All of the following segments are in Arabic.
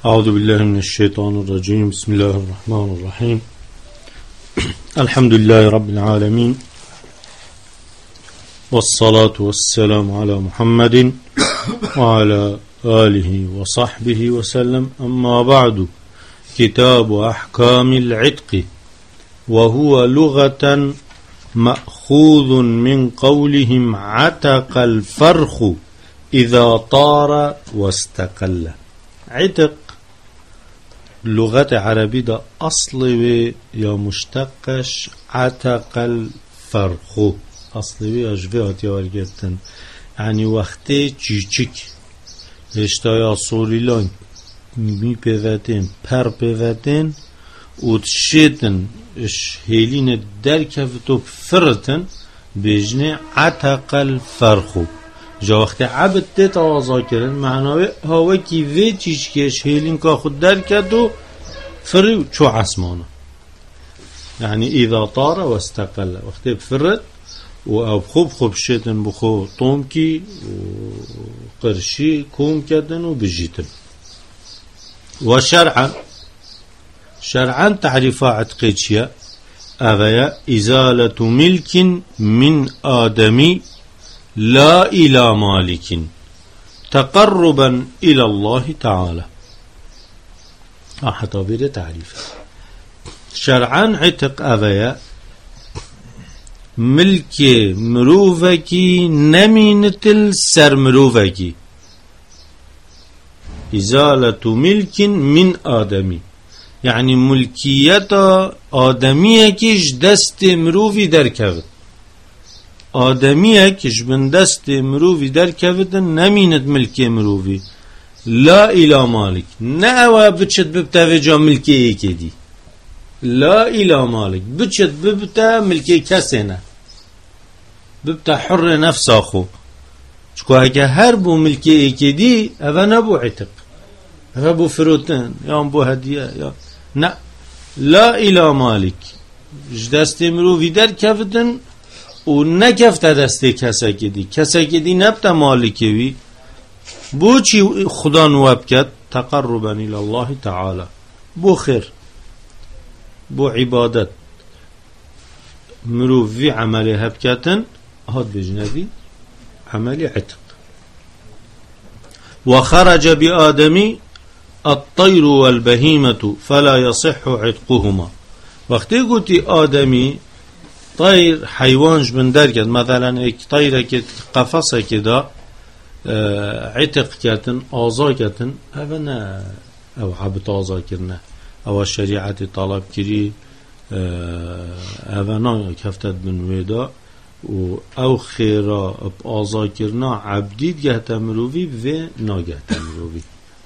أعوذ بالله من الشيطان الرجيم. بسم الله الرحمن الرحيم. الحمد لله رب العالمين، والصلاة والسلام على محمد وعلى آله وصحبه وسلم. أما بعد، كتاب أحكام العتق، وهو لغة مأخوذ من قولهم عتق الفرخ إذا طار واستقل. عتق لغة عربي ده أصلي يا مشتقش عتق الفرخ، أصلي أجبهت يا ورقتن، يعني وقتی چیچک اشتایا سوریلان می پیوتن پر پیوتن و تشیتن اش هیلین در کفتو فرتن بجنه عتق الفرخ. جا وقتی عبد تیت آزا کرن معناوی هوا کی وی چیچکش هیلین که خود در کدو فری چو عسمانه، يعني إذا طار واستقل وقتی بفرد و او خوب شیتن بخو طومکی و قرشی کوم کدن و بجیتن. و شرعا تعريف عتق چیه؟ اویا ازالة ملك من آدمی لا إلى مالك تقربا إلى الله تعالى. حتى بير تعريف شرعا عتق اویا ملك مروفكي نمينتل سر مروفكي، إزالة ملك من آدمي يعني ملكية آدمية كيش دست مروفي در كفت، آدمية كيش من دست مروفي در كفت نمينت ملكي مروفي لا إلى مالك نأوى بتشت ببتاوجا ملكي كدي لا إلى مالك بتشت ببتا ملكي كسنة ببتا حر نفس أخو شكو هكا هربو ملكي كدي هذا نبو عتق، هذا بو فروتن يا بو هدية يا لا إلى مالك جدست مرو في در كفتن و نكفت دست كسا كدي نبتا مالكي وي بو چي خدا نواب كد تقربا إلى الله تعالى، بو خير بو عبادت مرو في عمل هبكتن هاد بجنبي عمل عتق. وخرج بآدمي الطير والبهيمة فلا يصح عتقهما. وقتی قلتي آدمي طير حيوانش من دركت مثلا ايك طيرة كت قفصة كده عتق كتن آزا كتن اونا او عبت آزا كرنا او الشريعة طلب كري اونا كفتت من ويدا و او خيرا بآزا كرنا عبديد جهت مروفي و ناجهت مروفي.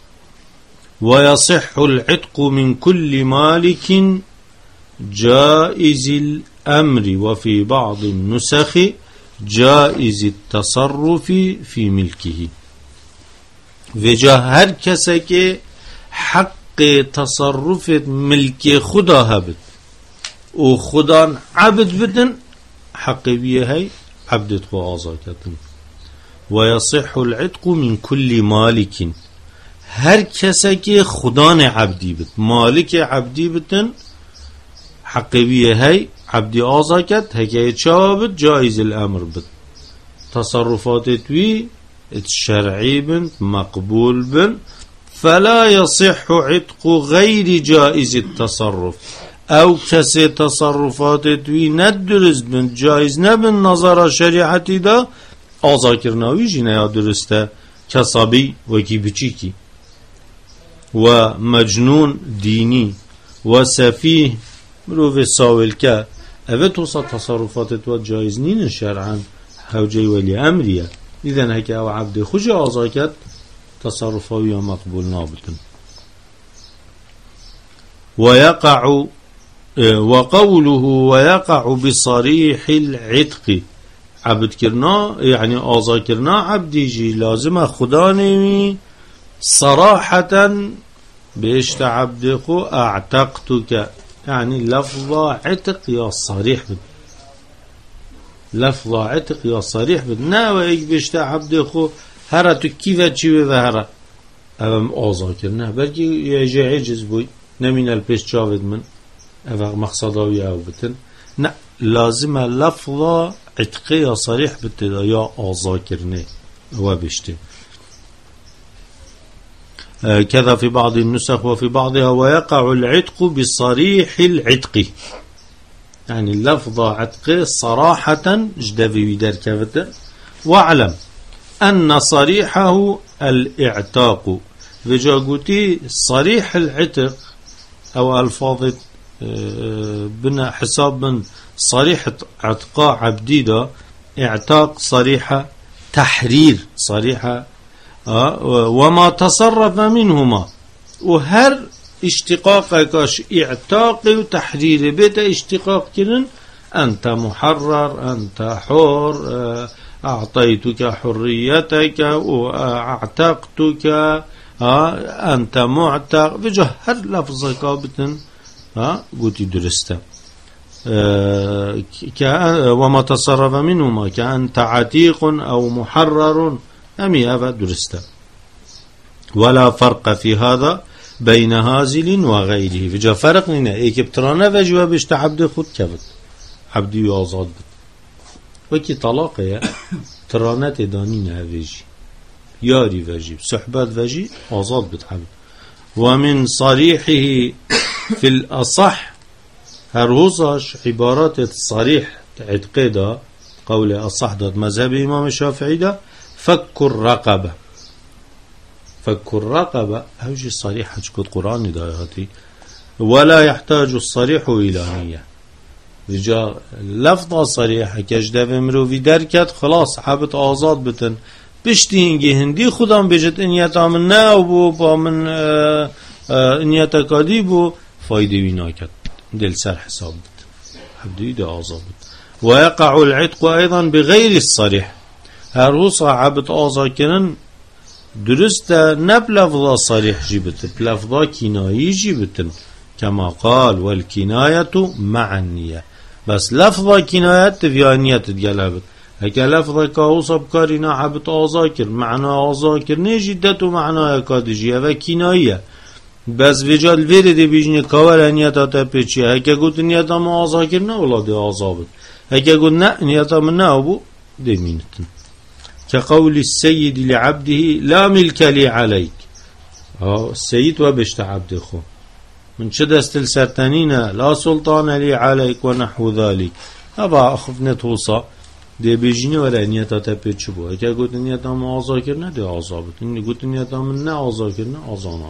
ويصح العتق من كل مالك جائز الأمر وفي بعض النسخ جائز التصرف في ملكه. وجا هر کسی که حق تصرف ملک خدا هبد و خدا عبد بدن حق بیه هی عبدت خو آزا کتن. ويصح العتق من كل مالك هر کسی که خدا عبدی بد مالک عبدی بدن حق بیه هی عبدی آزا کت هکه چا بد جائز الامر بد تصرفات توی شرعی بند مقبول بند فلا يصح عتق غير جائز التصرف او کسی تصرفات توی ندرست بند جائز نبند نظر شریعتی دا آزا کرناوی جینه یا درسته کسابی وکی بچی کی و مجنون دینی و سفیه مروف ساول که اوه توسا تصرفات تو جایز نین شرعا حوجه ولی امریه ایدن هکه او عبد خوش آزا کد تصرفاوی مقبول نابدن. وقوله ويقع بصريح العتق عبد کرنا يعني آزا کرنا عبدی جی لازم خدا نمی صراحة بيشت عبد خو اعتقتك يعني لفظ عتق يا صريح بد لفظ عتق يا صريح بد ناوى ايك بيشت عبد خو هرا تو كيف تشوي ظهره أم آزاكرنا بلكي يجي عجز بوي نمين البيش جاود من أفا مقصداوي أو بتن نا لازم لفظة عتقية صريح بتدا يا آزاكرنا هو بشتي كذا في بعض النسخ وفي بعضها ويقع العتق بصريح العتق يعني اللفظة عتق صراحة جدفي بدر كفت واعلم أن صريحه الاعتاق فجاقوتي صريح العتق أو ألفاظ بنا حساب من صريح عتقاء عبديدة اعتاق صريحة تحرير صريحة وما تصرف منهما وهر اشتقاق كاش اعتاق وتحرير بيت اشتقاق كرن أنت محرر أنت حر أعطيتك حريتك وأعتقتك أنت معتق بجهر لفظك بتن قلت درسته وما تصرف منهما كأنت عتيق أو محرر أمي أبا درسته ولا فرق في هذا بين هازل وغيره فجاء فرق لنا إيك بترانا وجوابش تعبد خود كبت عبدي وآزاد بت وكي طلاق يا ترانات دانين هفيجي ياري وجي صحبات وجي آزاد بت عبد ومن صريحه في الأصح هروزاش عبارات الصريح اعتقادا قول أصح داد مذهب إمام الشافعي دا فك الرقبة فك الرقبة هوجي الصريح هجكد قرآن داياتي ولا يحتاج الصريح إلى نية رجاء لفظة صريحة كجدف مروفي دركت خلاص حبت آزاد بتن بشتينجي هندي خدام بجت انيتا من ناو بو من انيتا كادي بو فايدة بناكت دل سر حساب بت حبدي دا آزاد بت ويقع العتق أيضا بغير الصريح هروسا عبت آزاد كنن درست نبلفظة صريح جبت بلفظة كناية جبتن كما قال والكناية مع النية بس لفظة كناية في نية تتقلبت هكا لفظة كاوصة بكارنا عبت آذاكر معنى آذاكر نجدته معنى كادجية وكناية بس في الفيري دي بيجني كوال نية تبتشي هكا قلت نية ما آذاكر نا ولا دي آذابت هكا قلت نا نية من نابو دي مينتن كقول السيد لعبده لا ملك لي عليك السيد وبشت عبد خو من شدست السرتانين لا سلطان لي عليك ونحو ذلك أبا أخفنا توصى دي بيجيني ولا نيتا تبيت شبو هكا قلت نيتا ما أذاكرنا دي عذابت إني قلت نيتا منا أذاكرنا أذانام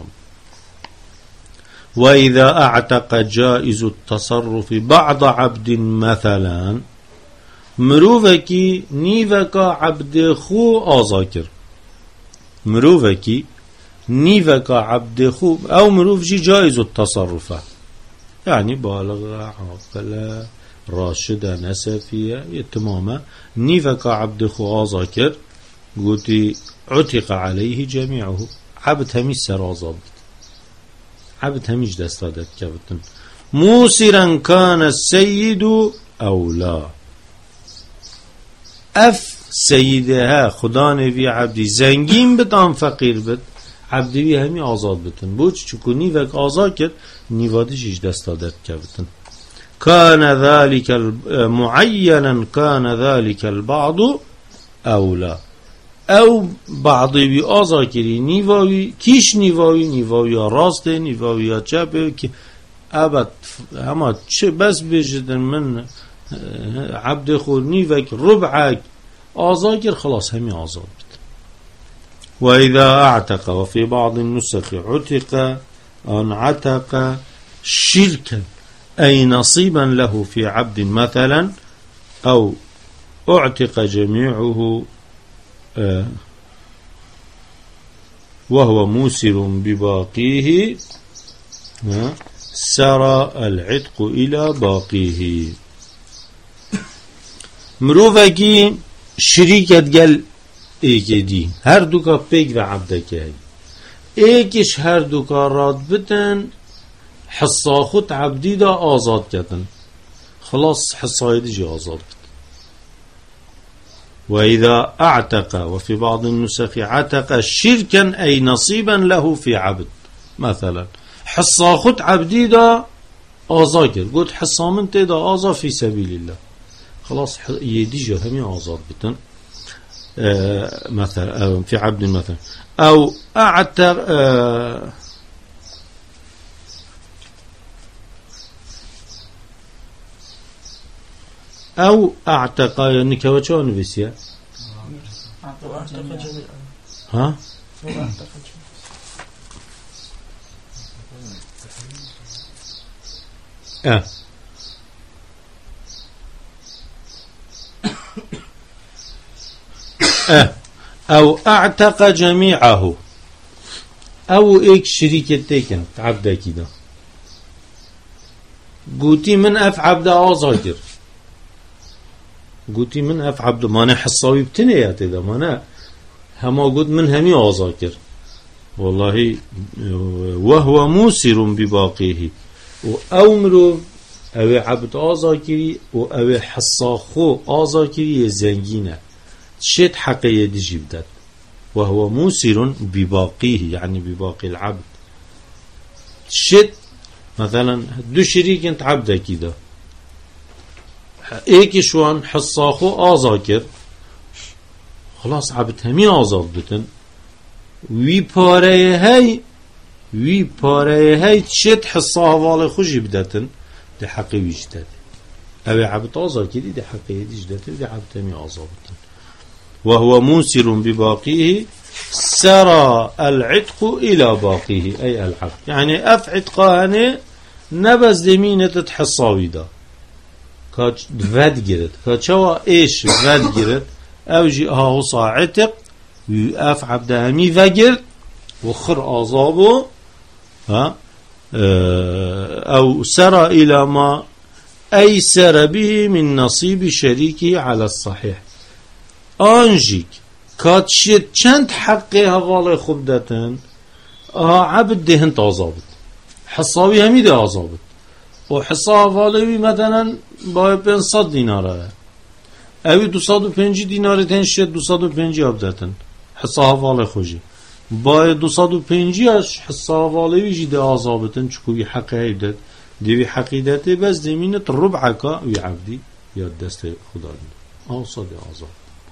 وإذا أعتق جائز التصرف بعض عبد مثلا مروفكي نيفكا عبد خو آذاكر مروفكي نيفكا عبد خو أو مروف جي جائز التصرف يعني بالغ عاقل راشدة نسفية تماما نيفكا عبد خو آذاكر قلت عتق عليه جميعه عبد هميش سر آذابت عبد هميش دستادت كبتن موسرا كان السيد أو لا اف سيدها خدا نبي عبدي زنگين بتان فقير بت عبدي بي همي آزاد بتن بوچ چكو نيوك آزاد كد نيوادش ايش دستادت كبتن كان ذلك معينا كان ذلك البعض أولى او بعضي بي آزاد كري نيواوي كيش نيواوي راست نيواوي چپ ابد اما چه بس بجدن من عبد خور نيفك ربعك آذاكر خلاص همي آزاد بت وإذا أعتق وفي بعض النسخ عتق أن عتق شركا أي نصيبا له في عبد مثلا أو أعتق جميعه وهو موسر بباقيه سرى العتق إلى باقيه مروفكي شريكت قال ايكي دي هر دوكا بيك و عبدك هاي ايكش هر دوكا راد بتن حصا خود عبدي دا آزاد كتن خلاص حصاي دي جي آزاد بتن وإذا أعتق وفي بعض النسخ عتق شركا أي نصيبا له في عبد. مثلا حصا خد عبدي دا آزاكر قلت حصا من تدا آزا في سبيل الله خلاص يديجا همي آزاد بتن مثلا في عبد مثلا أو أعتق أو أعتق يعني كواتشو نفسيا ها أو أعتق جميعه أو إيك شريكة تيكن عبدا كده قوتي من أف عبدا آزاكر قوتي من أف عبدا مانا حصاوي بتنيات إذا مانا هما قد من همي آزاكر والله وهو موسر بباقيه وأمره أو عبد آزاكري وأو حصاخو آزاكري زنجينه شيت حقية دي جبدت وهو موسر بباقيه يعني بباقي العبد شيت مثلا دو شريك انت عبده كده ايكي شوان حصاخو آزاكر خلاص عبد همي آزاد بتن وي پاره هاي شيت حصاها والي خو جبدتن دي حقي ويجدت او عبد آزاكري دي حقية دي جدت دي عبد همي آزاد بتن وهو موسر بباقيه سرى العتق إلى باقيه أي العبد يعني أفعتقانه نبز دمينة تحصاوي دا كاش فد جرد كاشوا إيش فد جرد أو جي هاوصا عتق ويأف عبده همي فجر وخر آزابه أو سرى إلى ما أيسر به من نصيب شريكه على الصحيح آنجيك كاتشيت چند حقي هوالي خوب داتن عبد دهن تازابت حصاوي همي ده آزابت وحصا هوالي مثلا باید 500 دیناره اوی 250 دیناره تنشید 250 عبدتن حصا هوالي خوشی باید 250 حصا هوالي جده آزابتن چکوی حقي هيدت دیوی حقیدته بس دمینت ربعکا وی عبدی یا دست خدا دید آصاد آزاد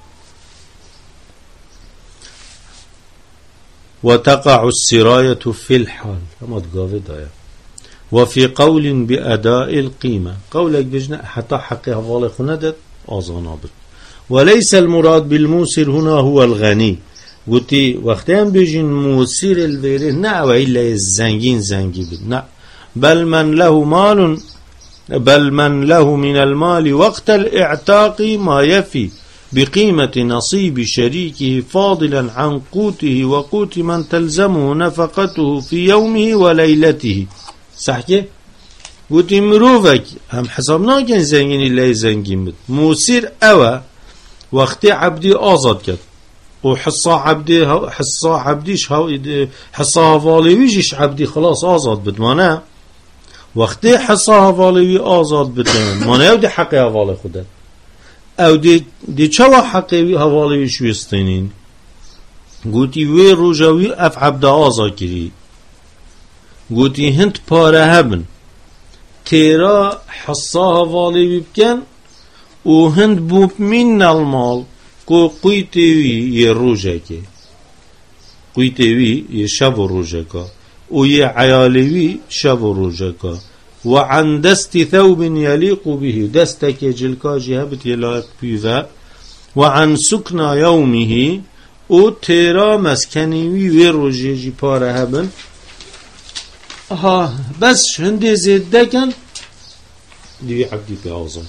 وتقع السراية في الحال كما تقاوي دايا وفي قول بأداء القيمة قولك بجنا حتى حقها والي خندت آزانابت وليس المراد بالموسر هنا هو الغني قلتي وقتين بيجن موسر الفيره نا وإلا الزنجين زنجي بد بل من له من المال وقت الاعتاق ما يفي بقيمة نصيب شريكه فاضلا عن قوته وقوت من تلزمه نفقته في يومه وليلته صحيح قلت مروفك هم حسابنا كان زنجين الله زنجين بد موسر أوى وقت عبدي آزاد كد وحصا عبديش حصا هفاليويش عبدي خلاص آزاد بد مانا وقت حصا هفاليوي آزاد بد مانا يو دي حقي هفالي خودت او دي چوا حقي هوالي شويستينين قوتي وي روجاوي اف عبد آزا كري قوتي هنت پاره هبن تيرا حصا هوالي بكن و هنت بوب من المال قويتوي يروجاكي قويتوي يشاب روجاكا و يعيالوي شاب روجاكا وعن دست ثوب يليق به دستك جلكا جهبت يلاك بيذا وعن سكن يومه او تيرا مسكني ويروجي پاره هبن بس هندي زيدكن دي عبدي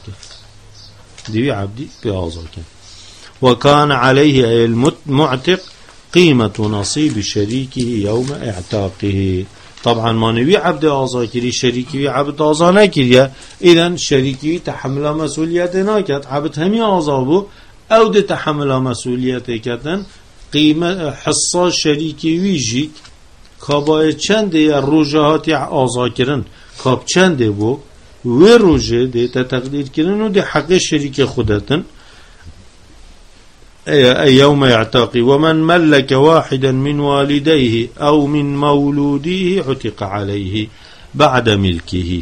بأعظمك وكان عليه أي المعتق قيمة نصيب شريكه يوم اعتاقه طبعا ما نبي عبد آزا كري شريكي عبد آزا نكريا إذن شريكي تحمل مسؤوليات ناكت عبد همي آزا بو او ده تحمل مسؤوليات كتن قيمة حصة شريكي ويجيك كابا چنده يا روجهات آزا كرن كاب چنده بو و روجه ده تقدير كرن و ده حق شريك خودتن أي يوم يعتقي. ومن ملك واحدا من والديه أو من مولوده عتق عليه بعد ملكه.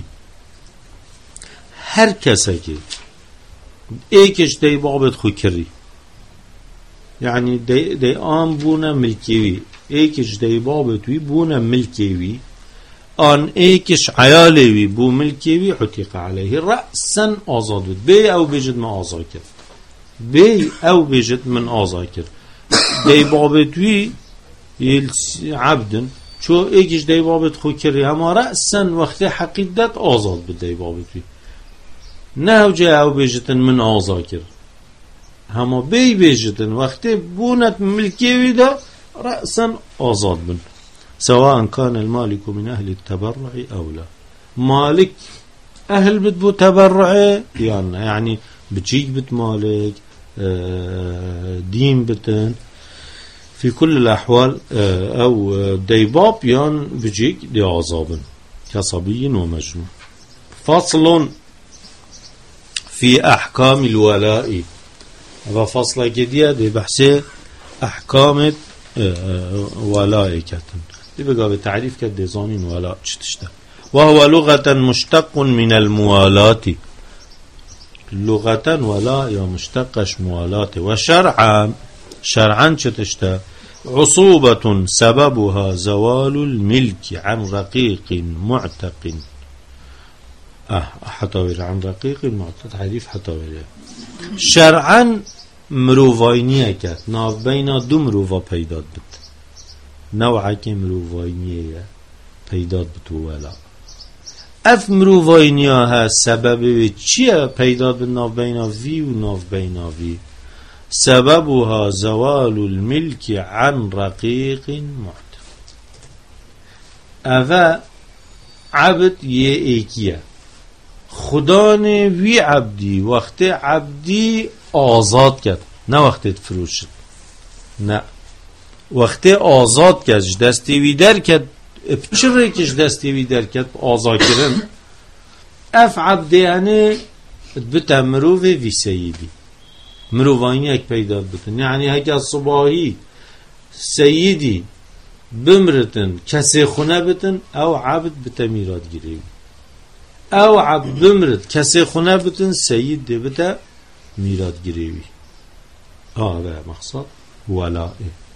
هر کسی که ایکش دی بابت خو کری، یعنی دی آن بونه ملکیوی، ایکش دی بابت وی بونه ملکیوی، آن ایکش عیالوی بو ملکیوی عتق علیه رأسا آزاد بود. بی او بجد من آزاد کرد، بی او بجد من آزاد کرد. دی بابت وی عبدن چو ایکش دی بابت خو کری اما رأسا وقت حقیقت آزاد بود دی بابت وی، نه جا او بجتن من آزاد کرد اما بی بجتن وقت بونت ملکیوی دا رأسا آزاد بن. سواء كان المالك من أهل التبرع أو لا. مالك أهل بتبو تبرع يعني بتجيك بت مالك دين بتن في كل الأحوال أو ديباب يعني بجيك دي عذاب كصبي ومجنون. فصل في أحكام الولاء. هذا فصل جديد دي بحث أحكام ولاء كتن دي بقى بتعريف كده زانين ولاء تشتشته. وهو لغة مشتق من الموالاة، لغة ولاء يا مشتقش موالاة. وشرعا تشته عصوبة سببها زوال الملك عن رقيق معتق. حتاوير عن رقيق معتق تعريف حتاوير. شرعا مروفاینیه کرد ناف بینا دو مروفا پیداد بود، نوعه که مروفاینیه پیداد بود ولا اف مروفاینیه ها سبب چیه پیداد بود ناف بینا وی و ناف بینا وی؟ سببها زوال الملك عن رقیق معتق. اوه عبد یه ایکیه خدا نه وی عبدی وقت عبدی آزاد کرد، نه وقتی فروشد، نه وقتی آزاد کرد دستی وی در کرد. چرا کش دستی وی در کرد آزاد کردن اف عبدی یعنی بتا مروف وی سیدی مروفانی یک پیدا بتن. یعنی هک صباحی سیدی بمرتن کسی خونه بتن او عبد بتا میراد گیری، او عبد بمرد کسی خونه بتن سید دی بتا میراد گیری. هذا مقصد ولاء.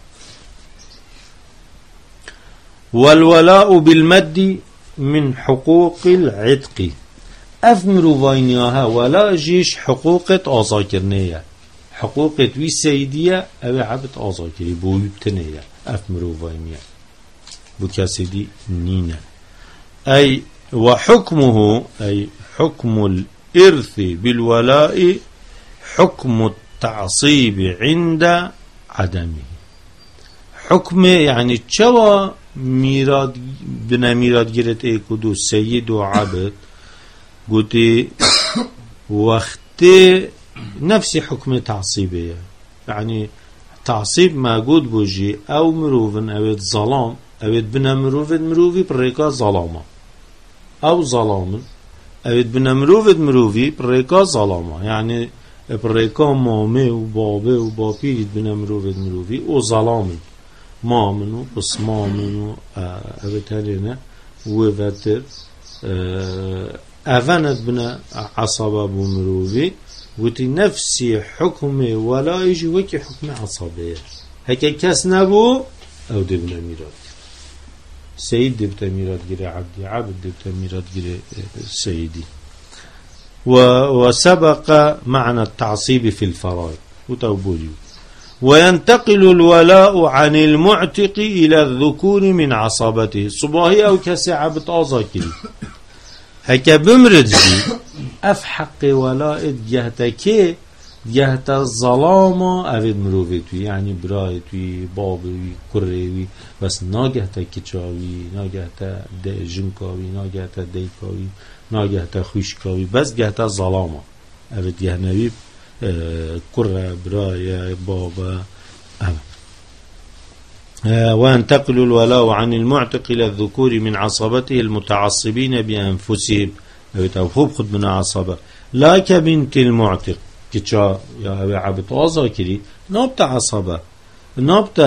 والولاء بالمد من حقوق العتق. افمرو واینیاها ولا جيش حقوقت آزاکرنیه، حقوقت وی سیدیه او عبد آزاکری بویبتنیه. افمرو واینیه بو کسی دی نینه. ای وحكمه أي حكم الإرث بالولاء حكم التعصيب عند عدمه. حكم يعني تشوى ميراد بنا ميراد جرت ايكودو سيد وعبد قلت وقت نفس حكم تعصيبية، يعني تعصيب ما قد بوجي او مروفن او ظلام او بنا مروفن مروفي بريكا ظلامة او ظلام اوید بنمروفی بريكا ظلامه، يعني بريكا مامه و بابه و باپیرید بنمروفی او ظلامه مامنو بس مامنو اوید هلینه و وتر اوند بنا عصابه بمروفی وتی نفسی حکم ولا يجي وكي حكم عصابه هكا كاس نبو او دي بنا ميراد سيد دبت ميراد جري عبدي، عبد دبت ميراد جري سيدي. وسبق معنى التعصيب في الفرائض وتوبوليو. وينتقل الولاء عن المعتق إلى الذكور من عصابته. صباحي أو كسي عبد آزاكري هكا بمرد اف حق ولاء جهتكي جهت الظلامة أفيد مروفتوي، يعني برايتوي بابوي كريوي بس ناجهت كتشاوي ناجهت جنكاوي ناجهت ديكاوي ناجهت خوشكاوي بس جهت الظلامة أفيد جهنوي كرة براية بابا. وينتقل الولاء عن المعتق إلى الذكور من عصبته المتعصبين بأنفسهم أو خد من عصبة لا كبنت المعتق كتشا يا عبد آزاكري نابت عصبة نابت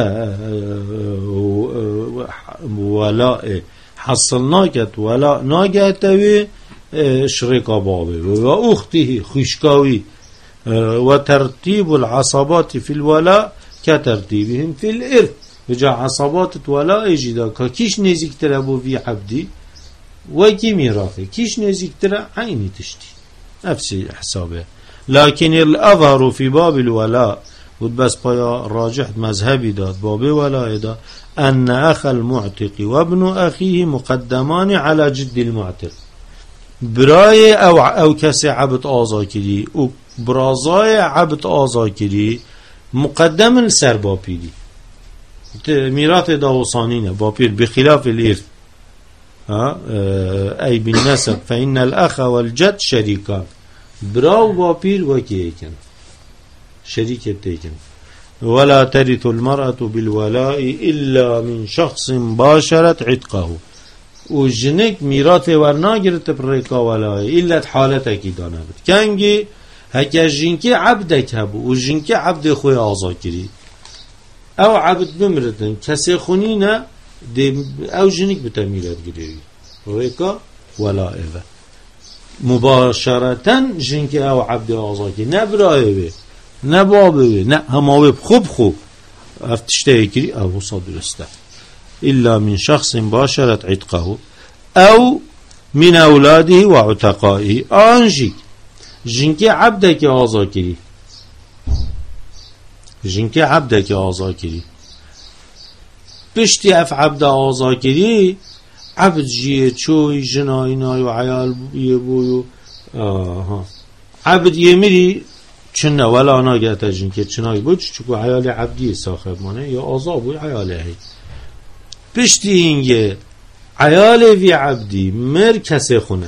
ولاء حصلناكت ولاء ناقتوي شركة بابي وأخته خشكاوي وترتيب العصبات في الولاء كترتيبهم في الإرث وجا عصبات الولاء جدا كيش نزيك ترابو في عبدي وكي ميراثي كيش نزيك ترى عيني تشتي نفس حسابه. لكن الأظهر في باب الولاء وبس بيا راجح مذهبي داد باب ولاء دا أن أخ المعتق وابن أخيه مقدمان على جد المعتق براي أو كسي عبد آزاكري وبرازاي عبد آزاكري مقدم السر بابيدي ميراث داوصانين بابير بخلاف الإرث أي بالنسب فإن الأخ والجد شريكان براو بابير وكيكن شريك تيكن. ولا ترث المرأة بالولاء إلا من شخص باشرت عتقه وجنك ميراث ورناجرت بريكا ولاء إلا حالتك دانا كانجي هكا جنكي عبدك هبو وجنكي عبد خوي آزاكري او عبد بمردن كسي خونينا او جنك بتميلات قريبي ريكا ولا إذا مباشرة جنك او عبد آزاكري نبرائي نبابي هماوي بخوب افتشتاكري او صدر استه إلا من شخص باشرت عتقه او من أولاده وعتقائه آنجيك جنكي عبدك آزاكري جنكي عبدك آزاكري بشتي اف عبد آزاكري عبد جيه چوي جنايناي وعيال يبويو عبد يمري چنه ولا ناگهت جنكي چناي بود چكو عيال عبدي صاحب مانه يا آزابوي عياله بشتي اینگه عيال في عبدي مر کسي خونه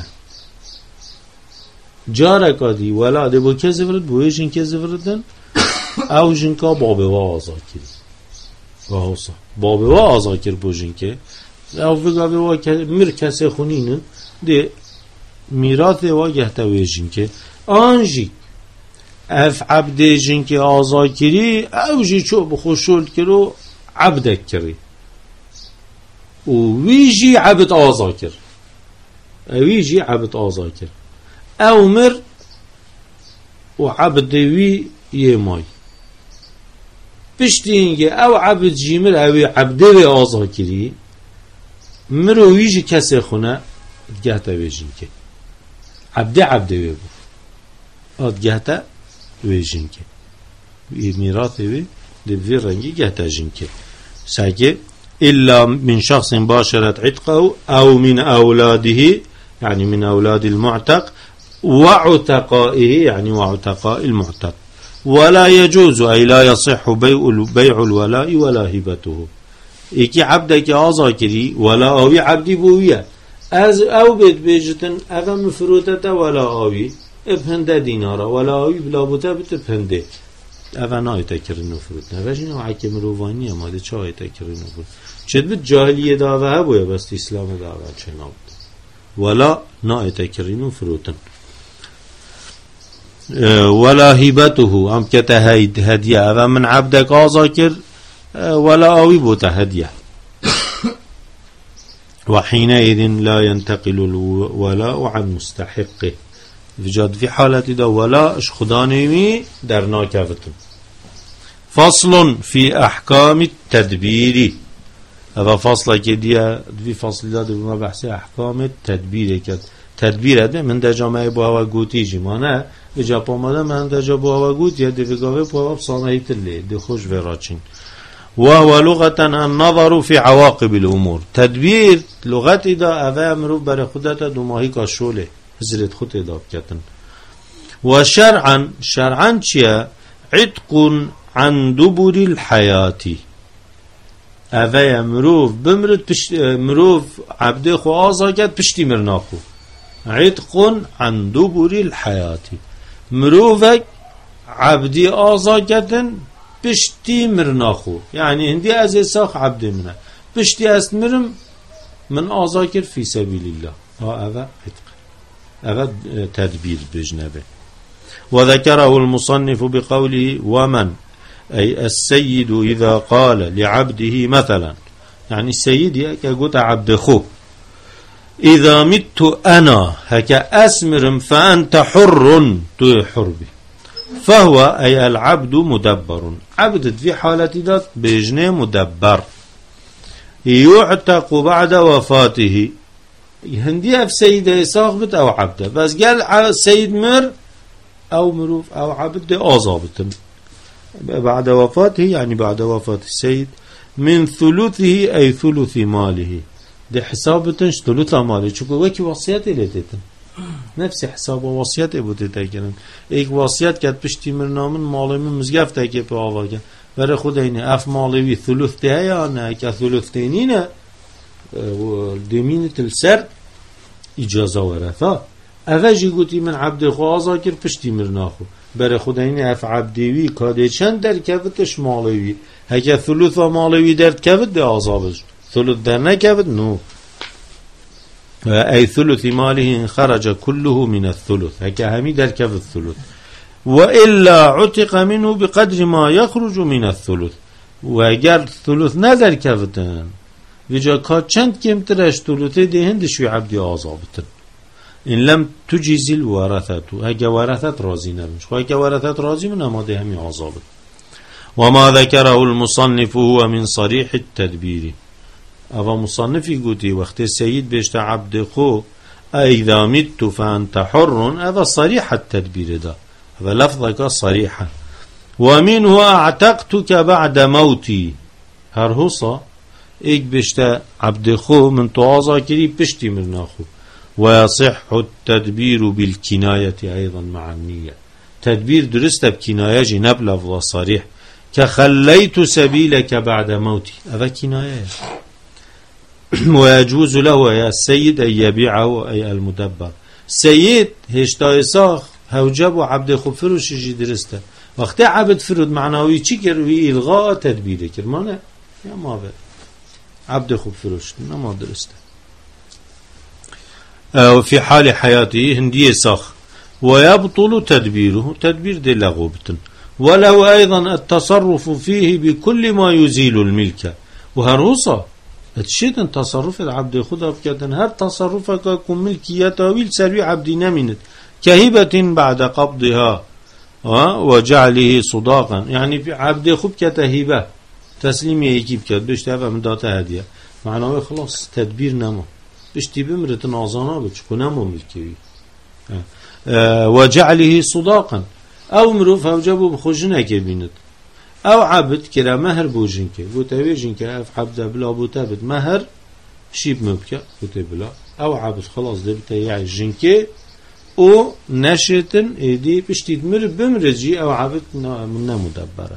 جارکادی ولاده با کسی ورد بوی جن کسی وردن او جنکا بابه و آزاکری بابه و آزاکر بو جنکه او بگابه و مر کسی خونینن ده میراث و گهتوی جنکه آنجی اف عبد جنکه آزاکری او جی چو بخوشول کرو عبدک کری و ویجی عبد آزاکر ویجی عبد آزاکر او مر وعبدوي يماي بشتينجي او عبد جيمر او عبدوي آزاكري مرو ويجي كسي خونه ادگهتا ويجينكي عبدوي بو ادگهتا ويجينكي ميراثي دي رنجي گهتا جينكي ساكي إلا من شخص باشرت عتقه او من أولاده يعني من أولاد المعتق وعتقائه يعني وعتقاء المعتق ولا يجوز أي لا يصح بيع الولاء ولا هبته إيكي عبدك آزاكري ولا آوي عبدي بوية از او بيت بيجتن اغا مفروتة ولا آوي ابهنده دينارا ولا آوي بلابوته بتبهنده اغا ناي تكرنو فروت نفجينو حكم رواني اما ده چه آي تكرنو فروت شد بيت جاهلية داوه بوية بس اسلام داوه چه نابد ولا ناي تكرنو فروتن ولا هبته ام كتهيد هديه اذا من عبدك آزاكر ولا آوي بوته هديه وحينئذ لا ينتقل الولاء عن مستحقه في حالة دا ولاء خدانيمي درنا كفتن. فصل في أحكام التدبير هذا فصل كديا في فصل دا بما بحث أحكام التدبير تدبير هذا من دا جامعه بوهوا قوتي جمانه بجاپا ماده من دا جا بوهوا قوت يا دي فقاوه بوهوا بصانهيت اللي دي خوش فراچين وهو لغة النظر في عواقب الأمور. تدبير لغة دا أمر بر خودت دوماهی کاشوله حضرت خود اداب کتن. وشرعا شرعا چیه؟ عتق عن دبر الحياة اوه مروف بمرد مروف عبده خو آزاکت پشتی مرناخو عتق عن دبر الحياة مروفك عبدي آزاکتن پشتی مرناخو يعني هندي از اساق عبد منه پشتی استمرم من آزاکر في سبيل الله اوه عتق اوه تدبير بجنبه. وذكره المصنف بقوله ومن أي السيد إذا قال لعبده مثلا، يعني السيد يقول عبد خو إذا مت أنا هكا أسمر فأنت حر حربي، فهو أي العبد مدبر، عبد في حالة ذات بجنة مدبر يعتق بعد وفاته. هندي في سيد ساخبت أو عبده، بس قال سيد مر أو مروف أو عبد أصابت بعد وفاته، يعني بعد وفاة السيد من ثلثه أي ثلث ماله، ده حسابتنش ثلث ماله، شو وكي وصيات اللي تتم نفس حساب وصيات ابو تتكلم ایک وصیت کرد پشتی مرنامن مالی من مزگف تکی به آواگه برای خود اینه اف مالیوی ثلث ده یا نه که ثلث تینی نه دمینت السر اجازه ورثه اوجی گوتی من عبد خوازا کر پشتی مرناخو برای خود اینه اف عبدیوی کاده چند در کفتش مالیوی هکه ثلث و مالیوی درد کفت ده آزابش ثلث در نکفت نو أي ثلث ماله خرج كله من الثلث هكا همي دركب الثلث وإلا عتق منه بقدر ما يخرج من الثلث وأجر الثلث ندر كفتن وجا كات چند كمترش ثلثه دهند شوي عبدي آزابتن إن لم تجيز الورثة هكا ورثت رازي نبنش هكا ورثت رازي من أما ده همي آزابت. وما ذكره المصنف هو من صريح التدبير. أبا مصنفي قوتي وقت السيد بيشت عبد خو إذا مت فأنت حر هذا صريح التدبير ده هذا لفظك صريحا. ومنه أعتقتك بعد موتي هرهصة إيك بيشت عبد خو من طوازا كري بشتي مرناخو. ويصح التدبير بالكناية أيضا مع النية تدبير درست بكناية جنب لفظ صريح كخليت سبيلك بعد موتي هذا كناية. ويجوز له يا السيد أن يبيعه أي المدبر سيد هشتا إساخ هوجب عبد خفروش يجي درسته وقت عبد فرود معناوي چكر وي إلغاء تدبيره كرمانه يا ما بي عبد خفروش ما درسته في حال حياته هندي إساخ ويبطل تدبيره تدبير دي لغوبتن وله أيضا التصرف فيه بكل ما يزيل الملك وهروصة اتشيت ان تصرف العبد خدا بكتن هر تصرفك يكون ملكيته ويل سروي عبدي نمينت كهبة بعد قبضها وجعله صداقا يعني في عبد خب كتهبة تسليم يكيب كت بيشتهى من داتا هدية معناه خلاص تدبير نمو بيشتي بمرت نازانا بتشكو نمو ملكي وجعله صداقا او مروف او جابو بخوشنا كبينت او عبد كلا مهر بوجنك بوتاوي جنك اف عبد بلا بوتابد مهر شيب مبكى بوتابلا او عبد خلاص ده بتاعي جنك او نشتن ايدي بشتي تمر بمرجي او عبد من مدبره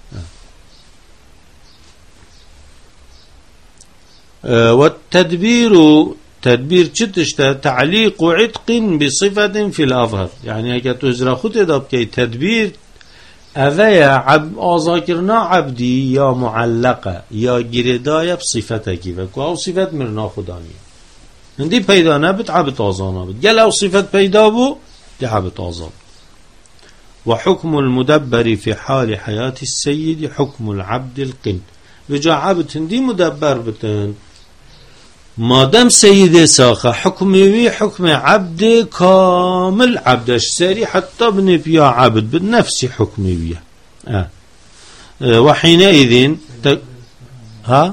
والتدبير تدبير چتشتا تعليق عتق بصفة في الأظهر يعني هكا تزرى خطه كي تدبير اوه آزاکرنا عبدی یا معلقه یا گردای بصفته کی و او صفت مرنا خدانی هندی پیدا نبت عبد آزانا بد گل او صفت پیدا بو دی عبد آزان. وحكم المدبر في حال حياة السيد حكم العبد القن وجا عبد هندي مدبر بتن مادام سيد ساخة حكمي حكم عبد كامل عبدش ساري حتى بنبيا عبد بالنفس حكمي بيه وحينئذ ها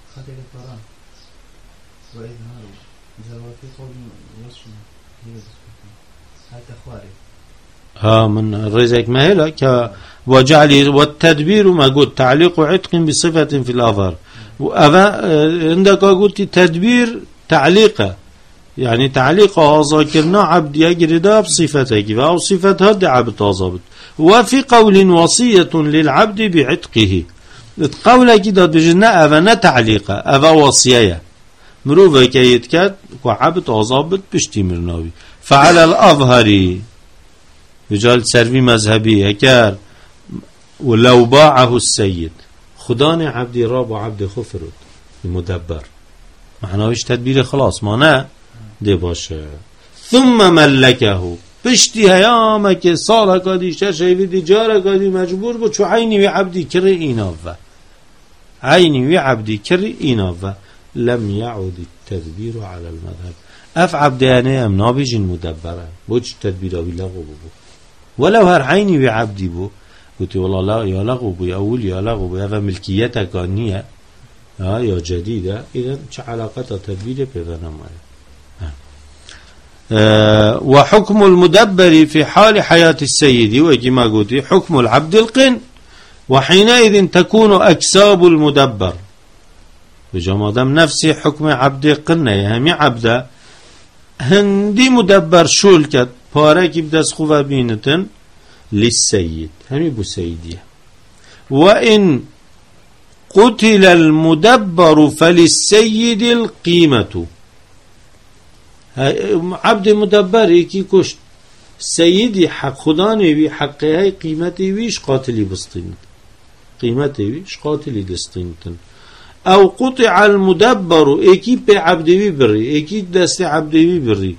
من رزق مهلا وجعل والتدبير ما قلت تعليق عتق بصفة في الأظهر عندك قلت تدبير تعليقه يعني تعليقه ذاكرنا عبد يجردا بصفتك أو صفة هذا عبد أضبط. وفي قول وصية للعبد بعتقه قول كده بجنا أفنا تعليقه أفا وصية مروفة كيتكات وعبد أضبط بشتمرناوي فعلى الأظهر رجال سربي مذهبي هكار ولو باعه السيد خداني عبدي راب وعبدي خفرد المدبر معناوش تدبير خلاص معناه دي باشه ثم ملكه پشتی هیامه که سال کادی ششوی دی جار کادی مجبور بود چو عینی و عبدی کری ایناوه عینی و عبدی کری ایناوه لم يعد التدبير على المذهب اف عبدانه ام نابجين مدبره بوش تدبير او لغو بو ولو هر عيني وعبدي بو قلت والله لا يا لغو بو يا اول يا لغو بو اف ملكيتك كانيه يا جديده اذا چه علاقه تدبير بينما وحكم المدبر في حال حياة السيد وكما قلت حكم العبد القن وحينئذ تكون اكساب المدبر بجمادم نفسي حكم عبد قنه همي عبده هندي مدبر شول كد پاره کی بدست خوبه بینتن للسيد همي بو سيديه وإن قتل المدبر فللسيد القيمة عبد مدبر کی کشت سيدي حق خدا نوی حقه های قیمتی ویش قاتلی بستین قیمتی ویش قاتلی دستینتن او قطع المدبر اکی به عبدوی بری اکی دست عبدوی بری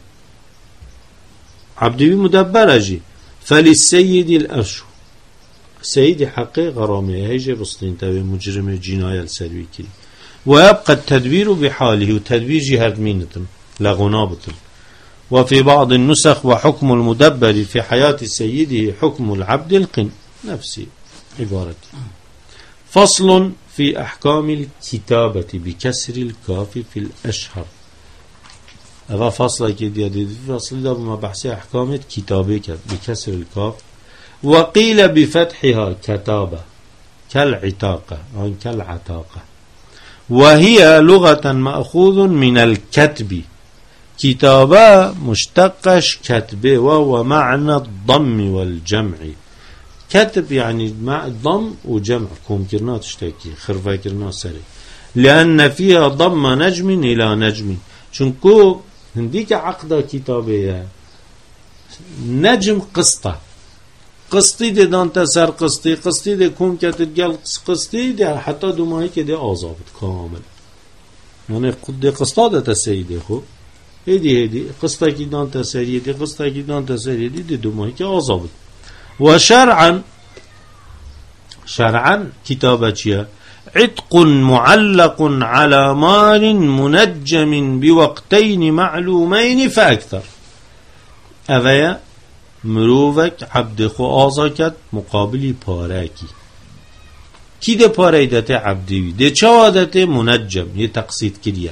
عبدوی مدبر اجی فللسيد الارشو سيد حقه غرامه هيجي بسطين تبي مجرم جناية السلوي كري ويبقى التدبير بحاله وتدبير جهد مينتم لغنابتم وفي بعض النسخ وحكم المدبر في حياة سيده حكم العبد القن نفسي عبارتي فصل في أحكام الكتابة بكسر الكاف في الأشهر هذا فصل كده فصل ده بما بحث أحكام الكتابة بكسر الكاف وقيل بفتحها كتابة كالعتاقة أو كالعتاقة وهي لغة مأخوذ من الكتب كتابة مشتقش كتبه وهو معنى الضم والجمع كتب يعني مع ضم وجمع كوم كرنا تشتكي خرفة كرنا سري لأن فيها ضم نجم إلى نجم چونكو هنديك عقدة كتابية نجم قسطة قسطي دي دانتا سر قسطي دي كوم كتتقال قسطي دي حتى دوماهي كده آزابت كامل يعني دي قسطة ده تسيدي خو هدي قسطة كي دانتا سري دي قسطة كي دانتا سري دي دوماهي كده آزابت وشرعا كتابة عتق معلق على مال منجم بوقتين معلومين فأكثر أذيا مروفك عبد خو آزاكت مقابل پاراكي كي ده پاره دته عبدوي ده چوادته منجم يتقصيد كريا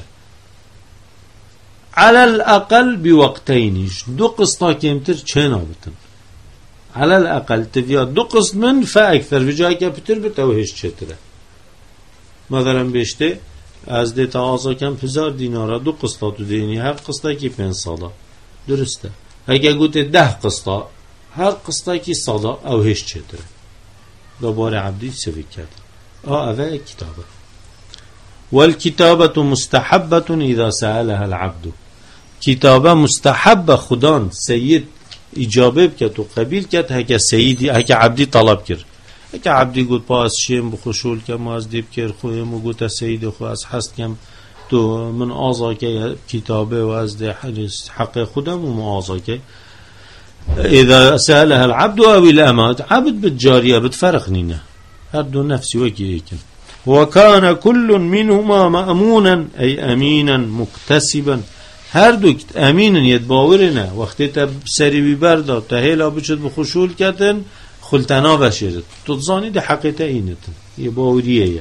على الأقل بوقتين دو قسطا كمتر چنابتن على الأقل تفيا دو قسط من فأكثر في جاي كبتر بتوهش چتره مثلا بشته از ده تقاضا کم 1000 دینار دو قسطا تو دینی هر قسطا کی 500 درسته اگه گوته 10 قسطا هر قسطا کی 100 او هیچ چتره دوباره عبدی سوی کرد اوه کتابه والكتابة مستحبة اذا سألها العبد کتابه مستحب خدان سید اجابه بکت و قبیل کت هکه سیدی هکه عبدی طلب کرد که عبدی گفت پاس شیم بخشول کم از دیب کر خویم و گفت سید خو از حست کم تو من آزا که کتابه و از ده حق خودم و آزا که اذا سألها العبد او الامات عبد بالجارية بتفرق نينا هر دو نفسي وكي ايكن وكان كل منهما مأمونا اي امينا مكتسبا هر دو امينا يتباورنا وقتی تا سری بیبرد تا هیلا بچد بخشول کتن خلطنا بشيرت تظاني ده حقيقة اينتن يباوريه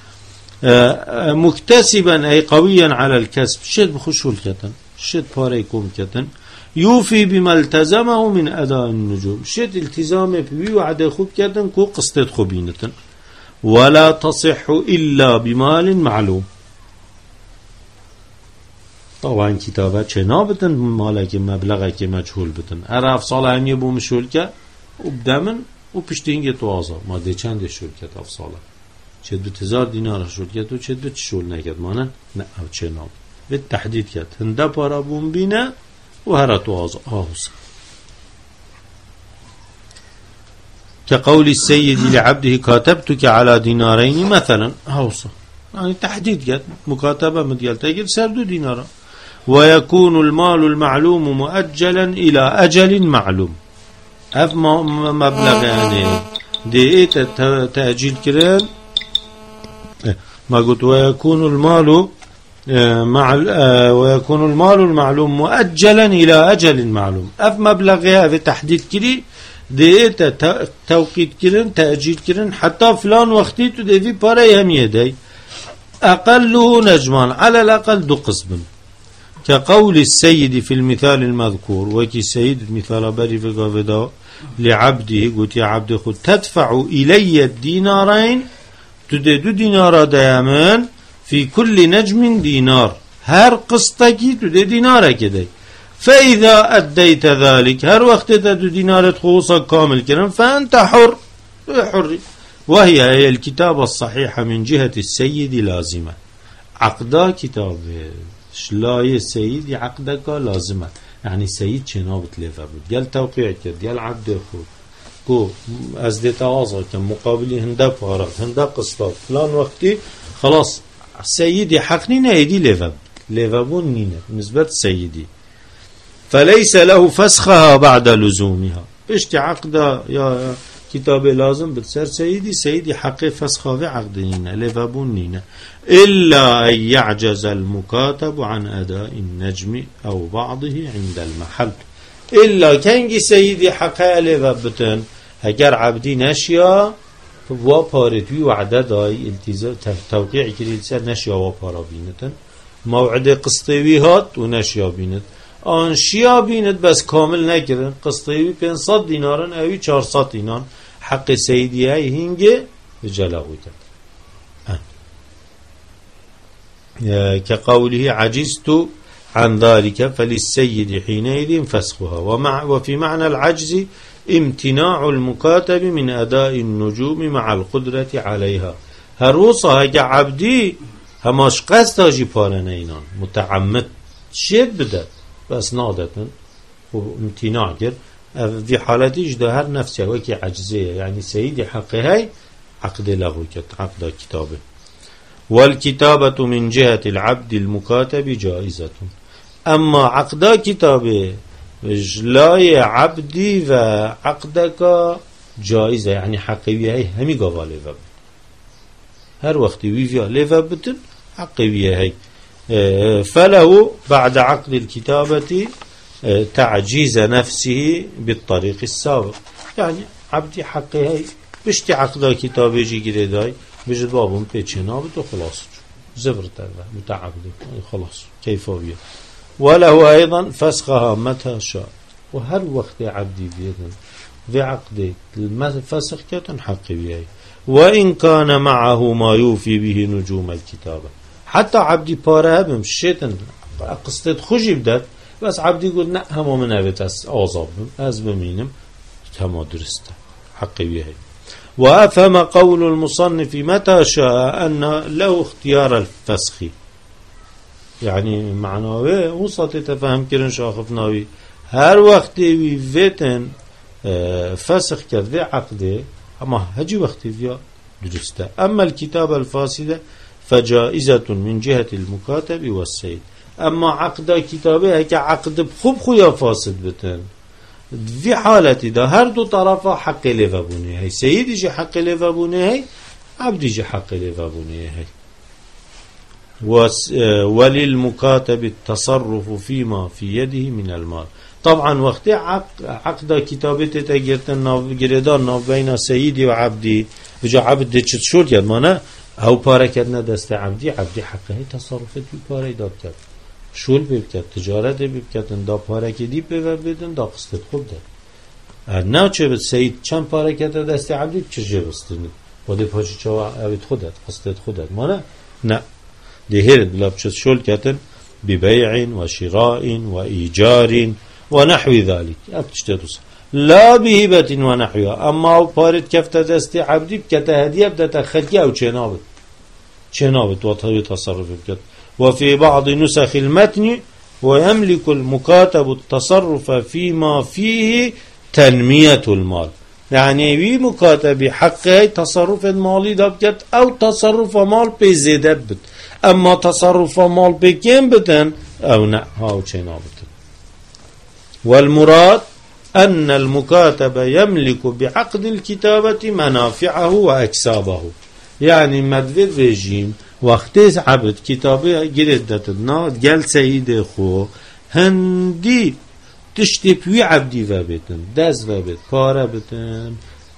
مكتسبا اي قويا على الكسب شد بخشول كتن شد باريكم كتن يوفي بما التزمه من اداء النجوم شد التزام بي وعد خوب كتن كو قسطت خوبينتن ولا تصح الا بمال معلوم طبعا كتابه چنابتن مالك مبلغك مجهول بتن عرف صالح هم يبو مشهول که وبدمن و پشتینگه تو آزا ما ده چند شول کت افصاله چه 2000 دینار شول کت و چه دو شول نکت مانن نه او چه نام به تحدید کت هنده پارا بون بینه و هر تو آزا آهوسا كقول السيد لعبده كاتبتك على دينارين مثلا آهوسا يعني تحديد كت مكاتبة مديال تاجر سر 2 دينار ويكون المال المعلوم مؤجلا إلى أجل معلوم. اف مبلغ يعني دي تأجيل كران ما قلت ويكون المال ويكون المال المعلوم مؤجلا إلى أجل معلوم. اف مبلغها في تحديد كري دي توقيت كرن تأجيل كرن حتى فلان وقتي تدي في باري هم يدي أقله نجمان على الأقل دو قسم كقول السيد في المثال المذكور. وكي السيد المثال بري في قابدا لعبده قلت يا عبد خد تدفع إلي الدينارين تدي دو دينار دائما في كل نجم دينار هر قسطك تدي دينار كدي فإذا أديت ذلك هر وقت تدو دينار خصوصا كامل كرم فأنت حر. وهي الكتابة الصحيحة من جهة السيد لازمة. عقدا كتاب شلاي السيد عقدك لازمة يعني السيد شنابت لفابد قال توقيع كد قال عبد خود كو از دي تواصل كم مقابلي هندا بارات هندا قسطات فلان وقتي خلاص السيد حقني نايدي لفابون نينة نسبة سيدي فليس له فسخها بعد لزومها. اشتي عقدا يا كتاب لازم بتسر سيدي حقي فسخها في عقد نينة لفابون نينة إلا أن يعجز المكاتب عن أداء النجم أو بعضه عند المحل. إلا كان سيدي حقا لفابتن هكر عبدي نشيا وپارتوی وعده دای التزام توقیع کردی سر نشیا و پارا بینتن موعد قسطوی هات و نشیا بیند آن شیا بیند بس کامل نکردن قسطوی 500 دینارن اوی 400 دینار حق سیدی های هنگه جلاوی کرد كقوله عجزت عن ذلك فللسيد حينئذ فسخها. وفي معنى العجز امتناع المكاتب من أداء النجوم مع القدرة عليها. هروصها كعبدي هماش قصد جي پارنينان متعمد شد بده بس نادتن امتناع كر في حالتي جدهر نفسه وكي عجزية يعني سيدي حقه هاي عقد لغو عقد كتابه. والكتابة من جهة العبد المكاتب جائزة. أما عقد كتابه جلاي عبدي وعقدك جائزة يعني حقيوية هي همي قوالي فب هر وقت ويفيا لفبتن حقيوية هي فله بعد عقد الكتابة تعجيز نفسه بالطريق السابق يعني عبدي حقي هي بشتي عقد كتابه جي قريداي بجد بابهم بيتشنابت وخلاص زبرت متعقد خلاص كيفوية. وله أيضا فسخها متى شاء وهر وقت عبدي بيدن في عقد الفسخ كتن حقي بيه وإن كان معه ما يوفي به نجوم الكتابة. حتى عبدي باره بمشيتن قصة خجي بدت بس عبدي يقول نا همو من أبت أعصاب از بمينم تما درسته حقي بيه. وأفهم قول المصنف متى شاء أن له اختيار الفسخ يعني معناه وصلت تفهم كرن شاخفناوي هر وقت ويفتن فسخ كذ عقده اما هجي وقت فيها درسته. اما الكتابة الفاسدة فجائزة من جهة المكاتب والسيد. اما عقد كتابه كعقد بخوب خويا فاسد بتن في حالتي ده هر دو طرفا حق لفبونه هي سيد يجي حق لفبونه هي عبد يجي حق لفبونه هي. وللمكاتب التصرف فيما في يده من المال. طبعا وقت عقد كتابته تجرتن جردان بين سيدي وعبدي وجا عبد تشول كد مانا او پاره کردن دست عبدی حقه تصرفت بی پاره داد کرد شول بکرد تجارت بکردن دا پاره کدی بدن دا قسطت خوب داد نه چه به سید چند پاره کرده دست عبدی چه بستند بوده پاچه چوا اوید خودت قسطت خودت مانا نه دهير بلابشت شول كتن ببيع وشراء وإيجار ونحو ذلك أبتشتدوس لا بهبة ونحوها. أما بارد كفت دست عبدي بكتهدية بدأت خلقية أو چنابت وتصرف بكت. وفي بعض نسخ المتن ويملك المكاتب التصرف فيما فيه تنمية المال يعني وی مكاتب حقه تصرف مالي دابكت أو تصرف مال بزيدت بت. اما تصرف مال بكين بتن أو نعها وشينابتن. والمراد أن المكاتب يملك بعقد الكتابة منافعه وأكسابه. يعني مدفد رجيم وقتی عبد کتابه گردت نا گل سید خو هندی تشتی پوی عبدی و بیتن دست و بیت پاره بیتن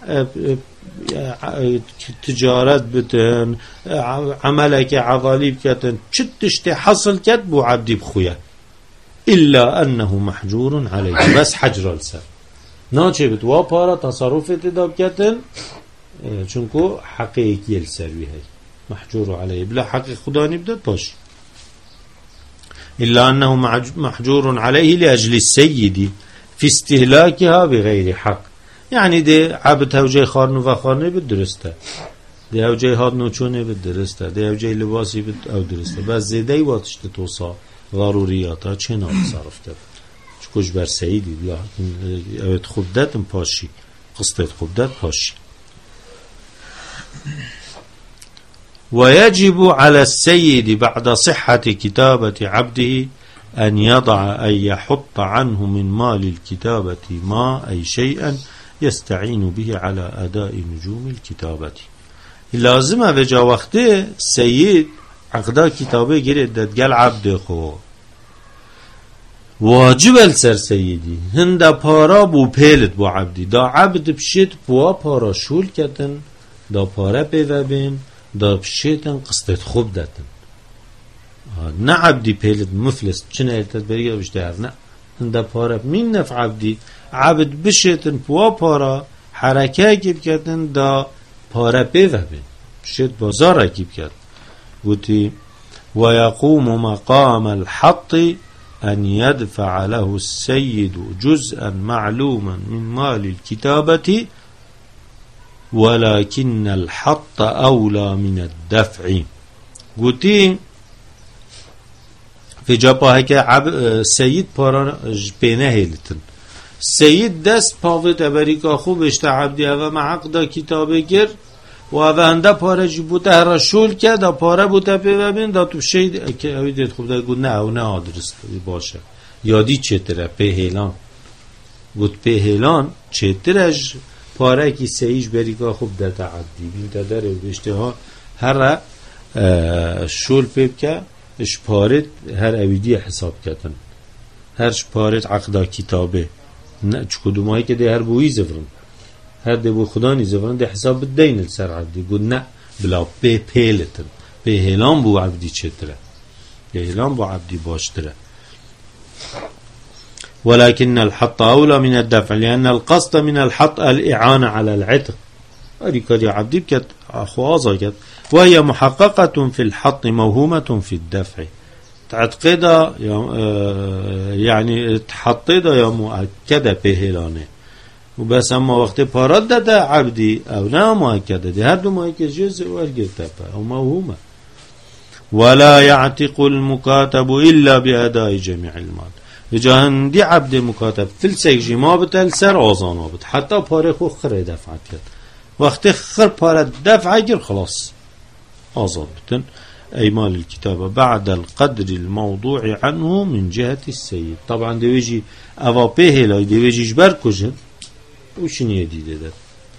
تجارت بیتن عملك عضالي بكتن چت تشتی حصل كت بو عبدي بخويا إلا أنه محجور عليه بس حجر السر ناچه بیت و پاره تصرف اتداب کتن چونکو حقیقی السروی هی محجور عليه بلا حق خدا نبدأ باش إلا أنه محجور عليه لأجل السيد في استهلاكها بغير حق. يعني دي عبد هوجي خارنو و خارنه بالدرسته دي هوجي هادنو چونه بالدرسته دي هوجي لباسي بد او درسته بس زيدهي واتشت توصا ضرورياتا چه صرف كد چكوش بر سيدي بلا اوت خبدتم پاشي قصتت خبدت پاشي. ويجب على السيد بعد صحة كتابة عبده أن يضع أن يحط عنه من مال الكتابة ما أي شيئا يستعين به على أداء نجوم الكتابة. لازم وجا وقته سيد عقدا كتابه گرد قال عبد خو واجب السر سيدي هندا پارا بو پیلت بو عبدي دا عبد بشت بوا پارا شول کتن دا پارا پیوبین دا بشیتن قصتت خوب داتن نه عبدی پیلت مفلس چنه التت بریگه بشته هر نه هنده پارا مین نف عبد بشیتن پوا پارا حرکه کب کتن دا پارا پیوبین بشیت بازار کب کت گوتی ويقوم مقام الحط أن يدفع له السيد جزءا معلوما من مال الكتابة ولكن الحط أولى من الدفع. قلتي في جابها كعب سيد بارا بينه هيلتن سيد دست باوت أمريكا خوب اشتعبدي هذا مع عقد كتابه كر وهذا هنده پاره بوده هر شول که دا پاره بوده ببین دا تو شید که اوی دید خوب دا گود نه او نه آدرست باشه یادی چطره پهیلان گود پهیلان چطرش پاره که سیج بریگا خوب دا تعدی بین دا در بشته ها هر شول پیب که اش پاره هر اویدی حساب کتن هر پاره عقدا کتابه نه چکدوم هایی که ده هر بویی زفرن هر ده بو خدا نیزفرن ده حساب بدین السر عبدی گود نه بلا به پیلتن به هلان بو عبدی چطره به هلان بو عبدی باشتره. ولكن الحط أولى من الدفع لأن القصد من الحط الإعانة على العتق أريكادي عبدي بكت أخوازا كت وهي محققة في الحط موهومة في الدفع تعتقد يعني تحطيد يا مؤكدة بهلانه وبس اما وقت پارات داده عبدی او نه مؤکده ده هر دو مؤکد جزء ورگرته او موهومه. ولا يعتق المكاتب إلا بأداء جميع المال جهان دي عبد مكاتب فلسك جما بتل سر آزانا بت حتى پاره خو خره دفعت کرد وقت خر پاره دفع گر خلاص آزاد بتن أي مال الكتابة بعد القدر الموضوع عنه من جهة السيد. طبعا دي ويجي اوابيه لا دي ويجي جبر كجن وشنية دي ده.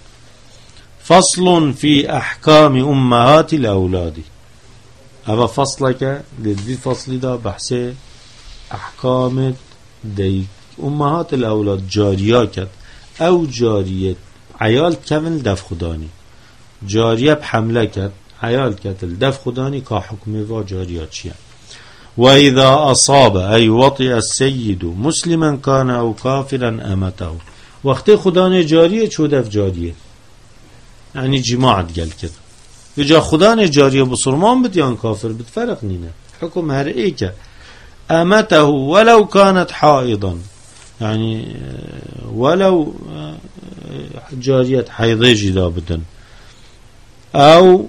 فصل في أحكام أمهات الأولاد. هذا فصلك لذي فصل ده بحث أحكام دي أمهات الأولاد جاريات أو جارية عيال كمل دف خداني جارية بحملة كت عيال كتل دف خداني كحكم و جاريات شيئا. وإذا أصاب أي وطئ السيد مسلما كان أو كافرا أمته وقتی خدا جاریه چودف جاریه یعنی جماعت گل کد وجا خدا جاریه بسرمان بد یا کافر بد فرق نینه حکم هر ای که امته ولو كانت حائضا يعني ولو جارية حيضة جدا بدن او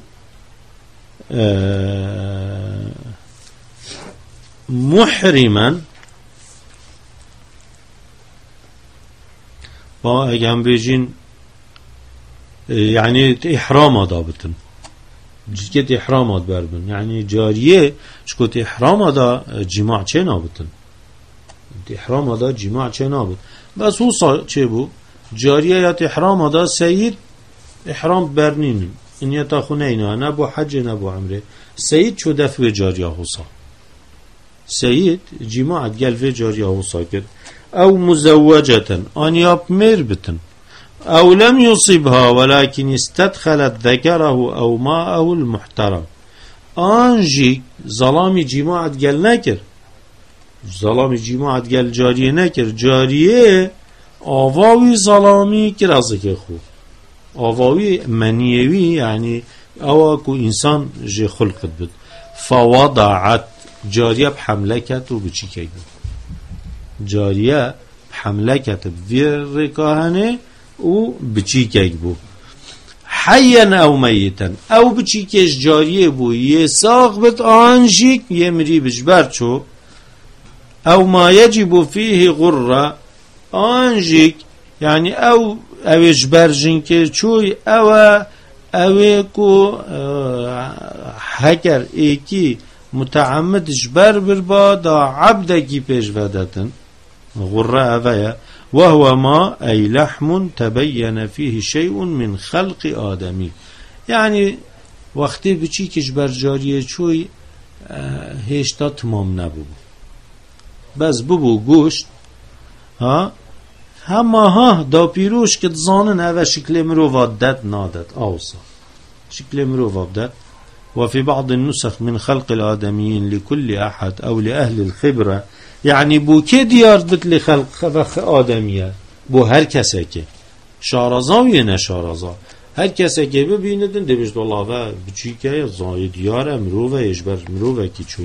محرما با اگه هم بیجین یعنی احرام دابتن جكت إحرامات بربن يعني جارية شكوت إحرام دا جماع چه نابتن إحرام دا جماع چه نابت بس هو چه بو جارية يات إحرام دا سيد إحرام برنين إن يتاخونينا نبو حج نبو عمره سيد شو دفو جارية هوصا سيد جماع قال في جارية هوصا كد أو مزوجة أن يبمر بتن أو لم يصبها ولكن استدخلت ذكره أو ماءه المحترم أنجي ظلامي جماعة قال نكر ظلامي جماعة قال جارية نكر جارية آواوي ظلامي كرازك أخو آواوي منيوي يعني أواكو إنسان جي خلقت بد فوضعت جارية بحملكت وبچي جارية بحملكت بفيركاهنه و بچيكيك بو حيا او ميتا او بچيكيش جاريه بو يساق بت آنجيك يمري بجبرچو او ما يجب فيه غرة آنجيك يعني او جبرجنكي چوي اوكو حكر ايكي متعمد جبر بربادا عبدكي پیش ودتن غرة اويا وهو ما أي لحم تبين فيه شيء من خلق آدمي يعني وقتی بچی کش بر جاریه چوی هشتا تمام نبو بس ببو گوشت ها ها دا پیروش که زانن اوه شکل مروفا داد نادد آوسا شكل مروفا بدأ وفي بعض النسخ من خلق الآدميين لكل أحد أو لأهل الخبرة يعني بو كي ديار بتل خلق آدمية بو هر کسی که شارزا و یه نشارزا هر کسی که ببیندن دبشت الله و بچی که زای دیار مروفا يجبر مروفا کی چوی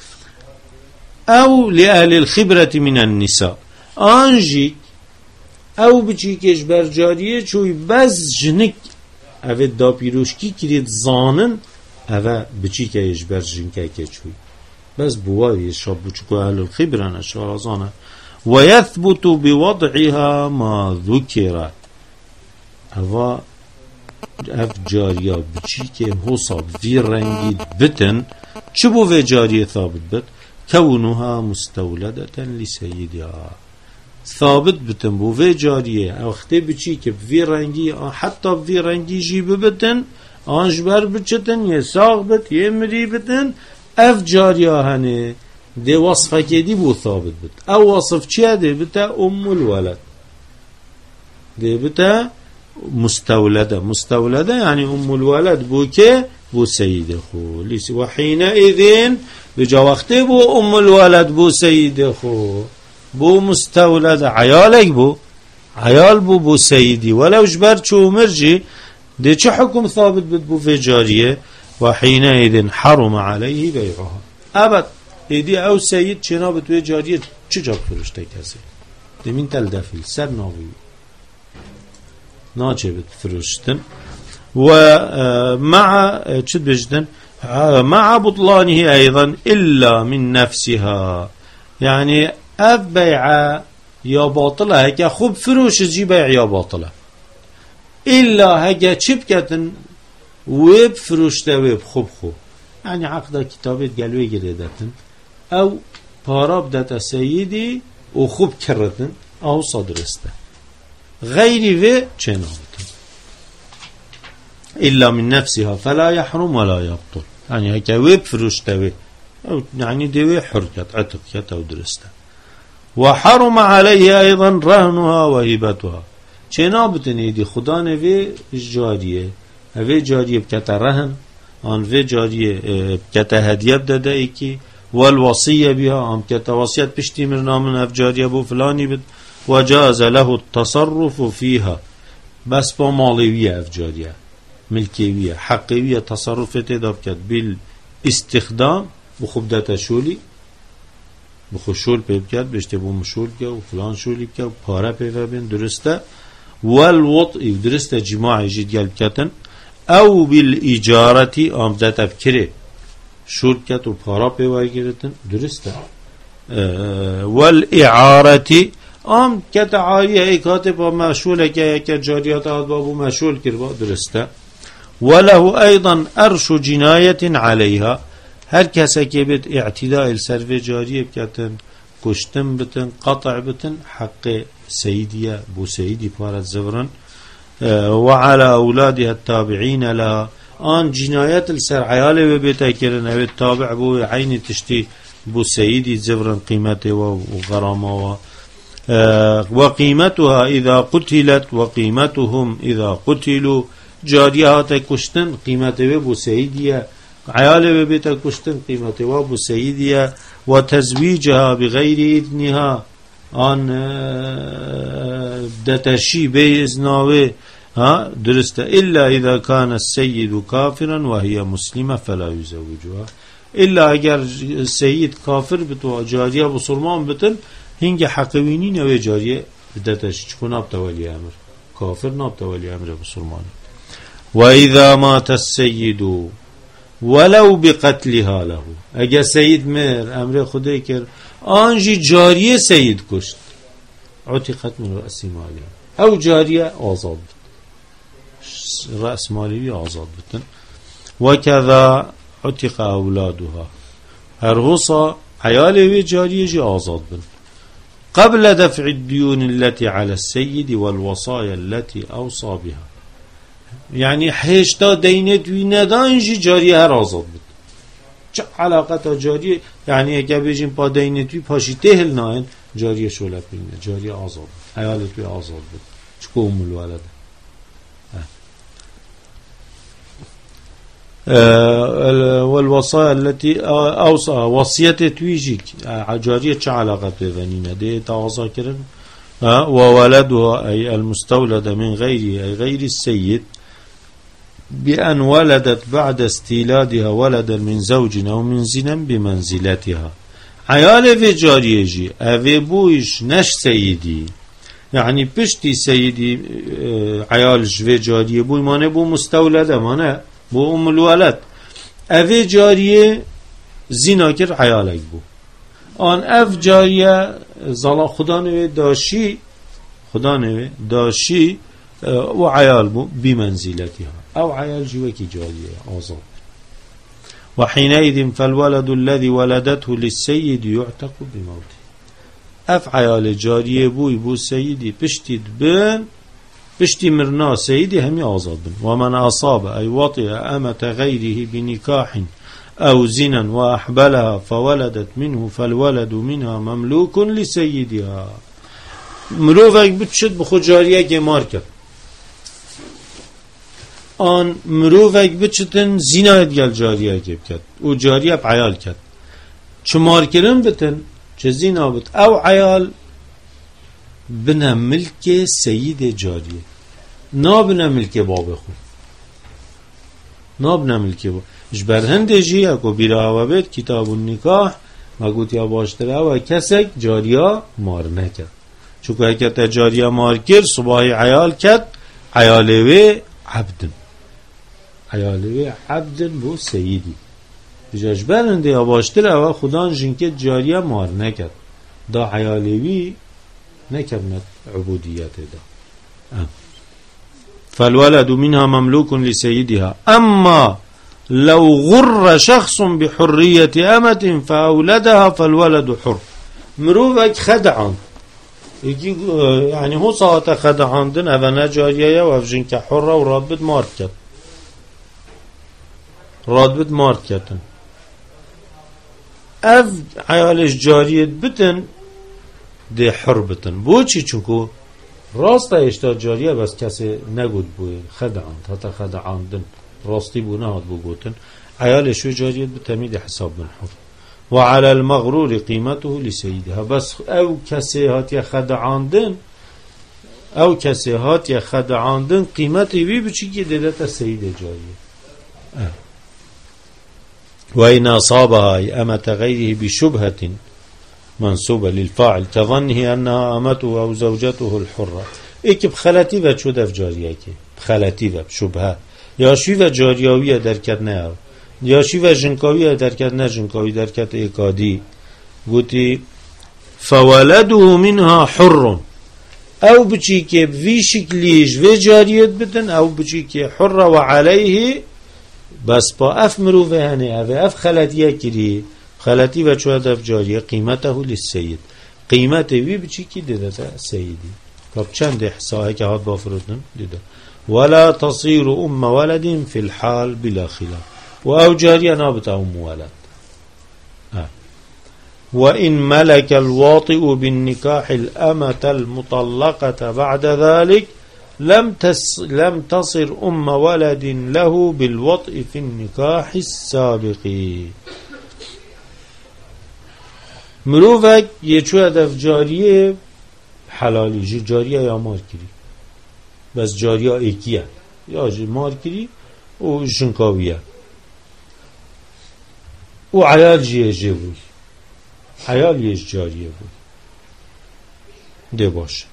أو لأهل الخبرة من النساء آنجيك أو بچی که يجبر جاریه چوی بز جنک اوه دا پیروشکی کرید زانن اوه بچی که يجبر جنکه که چوی بس بواري شاب بچكو أهل الخبرة نشارزانه ويثبت بوضعها ما ذكر أفا اف جارية بچي که حصاب في رنگي بتن چبو في جارية ثابت بت كونها مستولدة لسيدها ثابت بتن بو في جارية او اختي بچي که في رنگي حتى في رنگي جيب بتن آنجبر بچتن يساق بت يمري بتن اف جارية هنه ده وصفه كدي بو ثابت بت او وصف چيه ده بتا الولد ده بتا مستولده يعني الولد بو كه بو سيد خو ليس وحينئذ بجا وقته بو الولد بو سيد خو بو مستولد عيالك بو عيال بو سيدي ولو جبر چو مرجي ده چه حكم ثابت بت بو في جارية وحينئذ حرم عليه بيعها ابد ایدی او سید چنا به توی جاریه چه جا فرشته کسی دمین تل دفیل سر ناوی ناچه بت فرشتن و مع چد بجدن مع بطلانه ايضا الا من نفسها يعني اف بيع یا باطله هكا خوب فروش جي بيع یا باطله الا هكا چپ کتن ويب فروشته ويب خوب يعني عقد كتابت قالوه گردتن او پارا بدت سیدی و خوب کردن او صدرسته غیری و چنابتن الا من نفسها فلا يحرم ولا يبطل يعني هكا ويب فروشته او يعني دي حركت عتق كتا ودرسته وحرم عليه ايضا رهنها وهبتها چنابتن ايدي خدا نوي جاريه اوه جاريه بكتا رهن آن و جاريه بكتا هديه بدده ايكي والوصية بها هم كتوصية بشتي مرنامن افجارية بو فلاني بد وجاز له التصرف فيها بس با مالوية افجارية ملكيوية حقيوية تصرف تداب كد بالاستخدام بخبدة شولي بخشول بيب كد بشتي بو مشول كد وفلان شولي كد وپارا بيب بين درسته والوطء درسته جماعي جيد قلب كتن او بالإجارة هم ذات افكره شرکت و پارا پیوای گرفتن درسته والاعارتی ام کت عاریه ایکات با مشغوله که یک جاریات آد بابو مشغول کرد با درسته وله أيضا أرش جناية عليها هر کسی که بید اعتداء سر و جاریه بکتن کشتن بتن قطع بتن حق سيدية بو سيدي بارت زبرن وعلى أولادها التابعين لها آن جنايات السر عياله ببيتا كرن او التابع بو عين تشتي بو سيدي زبرن قيمته وغرامه وقيمتها إذا قتلت وقيمتهم إذا قتلوا جاريها تكشتن قيمته بو سيدية عياله ببيتا كشتن قيمته بو سيدية وتزويجها بغير إذنها آن دتشي بإذنه درست إلا إذا كان السيد كافرا وهي مسلمة فلا يزوجها إلا اگر السيد كافر بتو جارية بسلمان بتن هنگ حقويني نوي جارية دتشي چكو نابتا ولي أمر كافر نابتا ولي أمر بسلمان وإذا مات السيد ولو بقتلها له اگر سيد مر أمر خده كر آنجي جارية سيد كشت عتقت من رأس ماله أو جارية آزاد رأس ماله آزاد بتن وكذا عتق أولادها هرغصة عياله جارية جي آزاد بن قبل دفع الديون التي على السيد والوصايا التي أوصى بها يعني حيشتا دينت وندانجي جارية هر آزاد بن چه علاقه جاریه یعنی اگه بجیم پا دینتوی پاشی تهل ناین جاریه شوله پینه جاریه آزاد حیالتوی آزاد بود چکو امول ولده والوصايا التي اوصى وصيته تويجي جاريه چه علاقه بينينه دي تواصا كرن وولدها اي المستولد من غيره اي غير السيد بأن ولدت بعد استيلادها ولدا من زوج أو من زنا بمنزلتها عيال في جارية جي أفي بويش نش سيدي يعني بشتي سيدي عيال في جارية بوي مانه بو مستولده مانه بو أم الولد أفي جارية زنا كر عيالك بو آن أف جارية زلا خدا نوه داشي وعيال بو بمنزلتها أو عيال جوكي جارية آزاد وحينئذ فالولد الذي ولدته للسيد يعتق بموته أف عيال جارية بو سيدي بشتي مرنا سيدي همي آزاد بن ومن أصاب أي وطئ أمة غيره بنكاح أو زنا وأحبلها فولدت منه فالولد منها مملوك لسيدها مروفك بتشد بخو جارية جمار كر آن مروفک بچتن زینایت گل جاریه گب کد او جاریه بعیال کد چه مارکرن بتن چه زینا بت او عیال بنا ملک سید جاریه نا بنا ملک باب خود نا بنا ملک باب جبر هنده جی اکو بیره بید کتاب النکاح مگوت یا باشتره و کسک جاریه مار نکد چون که تا جاریه مار کرد صباحی عیال کد عیالوی عبدن عیالوی عبدن بو سیدی جاجبرنده یا باشتر او خدان جنکه جاریه مار نکد دا عیالوی نکبنت عبودیت دا فالولد منها مملوك لسيدها أما لو غر شخص بحرية أمة فأولدها فالولد حر مروفك خدعان يعني هو صاحت خدعان دن اونا جاریه و افجین که حره و راد بد مارد کتن اف عیالش جاریت بتن ده حر بتن بو چی چونکو راستا اشتا جاریه بس کسی نگود بوی خدعان تا خدعان دن راستی بو نهاد بو گوتن عیالش جاریت بتمید حساب من حر وعلى المغرور قيمته لسيدها بس او کسی هات یا خدعاندن قیمتی بی بچی که دلتا سید جاریه وإن أصابها أمة غيره بشبهة منصوبة للفاعل كظنه أنها أمته أو زوجته الحرة إيك بخلاتي و چود جارية بخلاتي و بشبهة یا شوی و جاریاوی درکت نه یا شوی و جنکاوی درکت نه جنکاوی درکت ایکادی گوتی فولده منها حر او بچی که وی شکلیش و جاریت بدن او بچی که حر و علیه بس با اف مروفه هنه او اف خلطیه کری خلطی و چوهد اف جاریه قیمته للسید قیمت وی بچی که دیده سیدی خب چند احساء که هاد بافرودن دیده ولا تصير ولد في الحال بلا خلاف و جاریه نابت ولد وإن ملك الواطئ بالنكاح الأمة المطلقة بعد ذلك لم تصر ولد له بالوطء في النكاح السابق مروفك يچو هدف جاريه حلالي جاريه يا مار كري بس جاريه ايكيه يا مار كري و جنكاويه و عيال جيبوي حیال یش جاریه بود ده باشه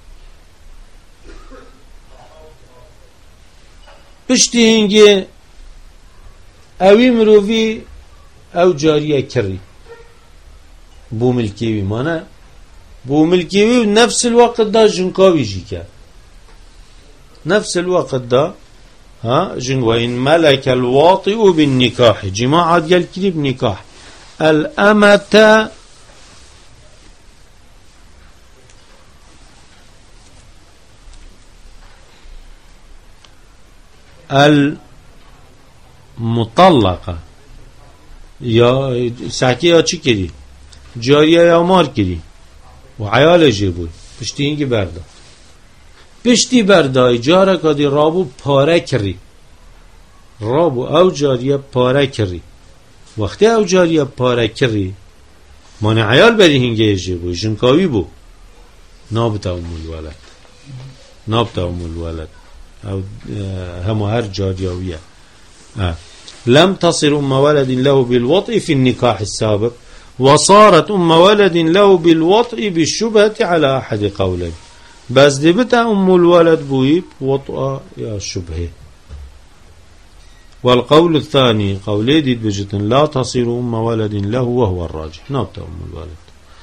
پشتی اینگه اوی مروی او جاریه کری بو ملکیوی مانه بو ملکیوی نفس الوقت دا جنکاوی جی کرد نفس الوقت دا جن و این ملک الواطئ بالنکاح جماعات گل کری بنکاح الامت المطلقه یا ساکی یا چی کری جاریه یا مار کری و عیال جیبوی پشتی اینگی بردا پشتی بردای جاره کدی رابو پاره کری رابو او جاریه پاره کری وقتی او جاریه پاره کری مانع عیال بری هنگه جیبوی جنکاوی بو نابتا ام الولد نابتا ام الولد او هم هر جاريوية لم تصر ولد له بالوطء في النكاح السابق وصارت ولد له بالوطء بالشبهة على أحد قولين بس دبتا الولد بويب وطأ يا شبهه والقول الثاني قولي ديد بجتن لا تصر ولد له وهو الراجح نابتا الولد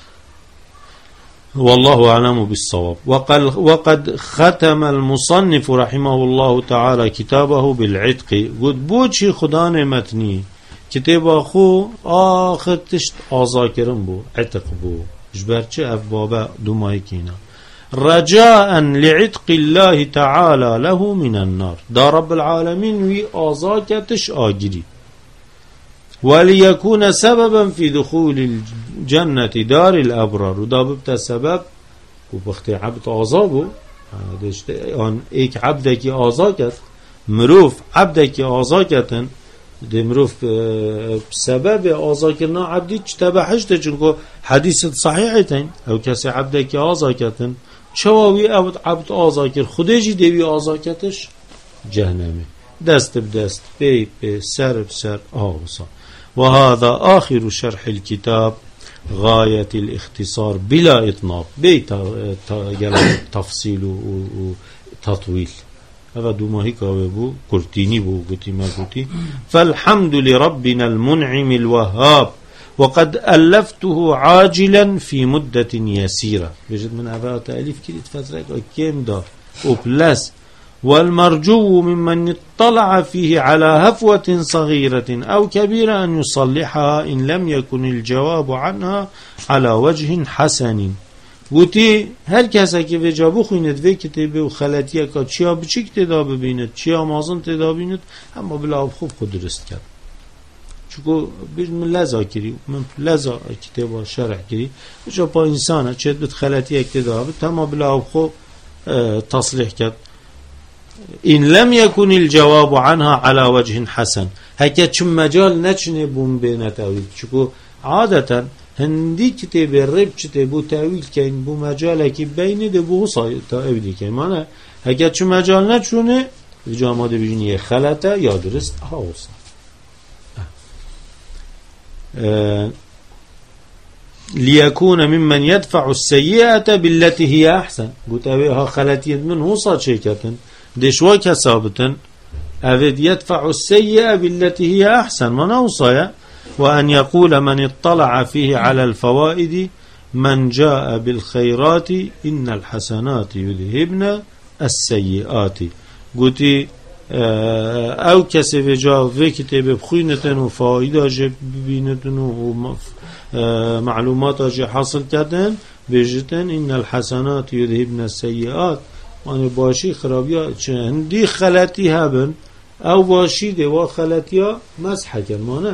والله أعلم بالصواب وقد ختم المصنف رحمه الله تعالى كتابه بالعتق قد بوشي خدان متني كتاب أخو آخر تشت آزاكرن بو عتق بو جبرچه أفبابا دمائكينا رجاء لعتق الله تعالى له من النار دا رب العالمين وي آزاكتش آجري وليكون سببا في دخول الجنة دار الأبرار ودا ببتا سبب وبختي عبد آزابو آن ایک عبدکی آزاکت مروف عبدکی آزاکتن ده مروف سبب آزاکرنا عبدی چتبحشته چونکو حدیث صحیحتین او کسی عبدکی آزاکتن چواوی عبد آزاکر خودجی دیوی آزاکتش جهنمه دست بدست بی بی سر بسر آوسا وهذا آخر شرح الكتاب غاية الاختصار بلا إطناب بي تفصيل وتطويل هذا دوما هيك بو كرتيني بو قلتي ما قلتي فالحمد لربنا المنعم الوهاب وقد ألفته عاجلا في مدة يسيرة بجد من أباء تأليف كده فترة كم دار وبلس والمرجو ممن اطلع فيه على هفوة صغيرة أو كبيرة أن يصلحها إن لم يكن الجواب عنها على وجه حسن گوتی هر کسی که وجابو خویند وی کتابه و خلطیه که چیا بچیک تدا ببیند چیا مازن تدا ببیند اما بلا خوب خود درست کرد چون من لذا کری من لذا کتابه شرح کری بچه با انسانه چه بد خلطیه تدا بد اما بلا خوب تصلیح کرد إن لم يكن الجواب عنها على وجه حسن هكا چون مجال نچنه بون بين تأويل چكو عادة هندي كتاب الرب كتابو تأويل كين بو مجال كي بين ده بو تأويل كين معنى هكا چون مجال نچونه جامعه بجنيه خلطه يا درست هاوصا ليكون ممن يدفع السيئة بالتي هي أحسن قلت أبيها خلطية من هوصا شيكة دشوا كسابتن أفد يدفع السيئة بالتي هي أحسن ما نوصايا وأن يقول من اطلع فيه على الفوائد من جاء بالخيرات إن الحسنات يذهبن السيئات. قلت او کسی به جا و کتاب بخوینتن و فایده جه ببینتن و معلومات جه حاصل کردن بجتن إن الحسنات يذهبن السيئات. يعني باشي خرابيا هندي خلاتي هبن او باشي دوا خلاتيا مسحكا مانا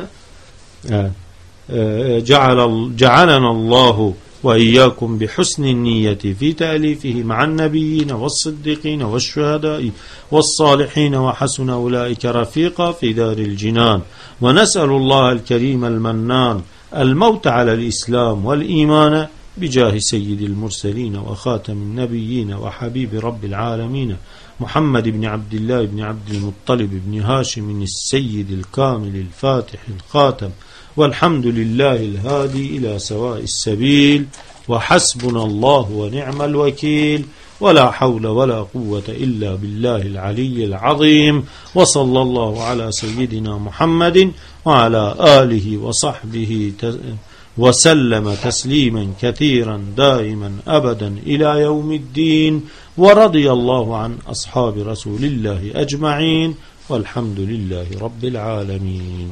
جعلنا الله وإياكم بحسن النية في تأليفه مع النبيين والصديقين والشهداء والصالحين وحسن أولئك رفيقا في دار الجنان. ونسأل الله الكريم المنان الموت على الإسلام والإيمان بجاه سيد المرسلين وخاتم النبيين وحبيب رب العالمين محمد بن عبد الله بن عبد المطلب بن هاشم السيد الكامل الفاتح الخاتم. والحمد لله الهادي إلى سواء السبيل وحسبنا الله ونعم الوكيل ولا حول ولا قوة إلا بالله العلي العظيم. وصلى الله على سيدنا محمد وعلى آله وصحبه وسلم تسليما كثيرا دائما أبدا إلى يوم الدين. ورضي الله عن أصحاب رسول الله أجمعين والحمد لله رب العالمين.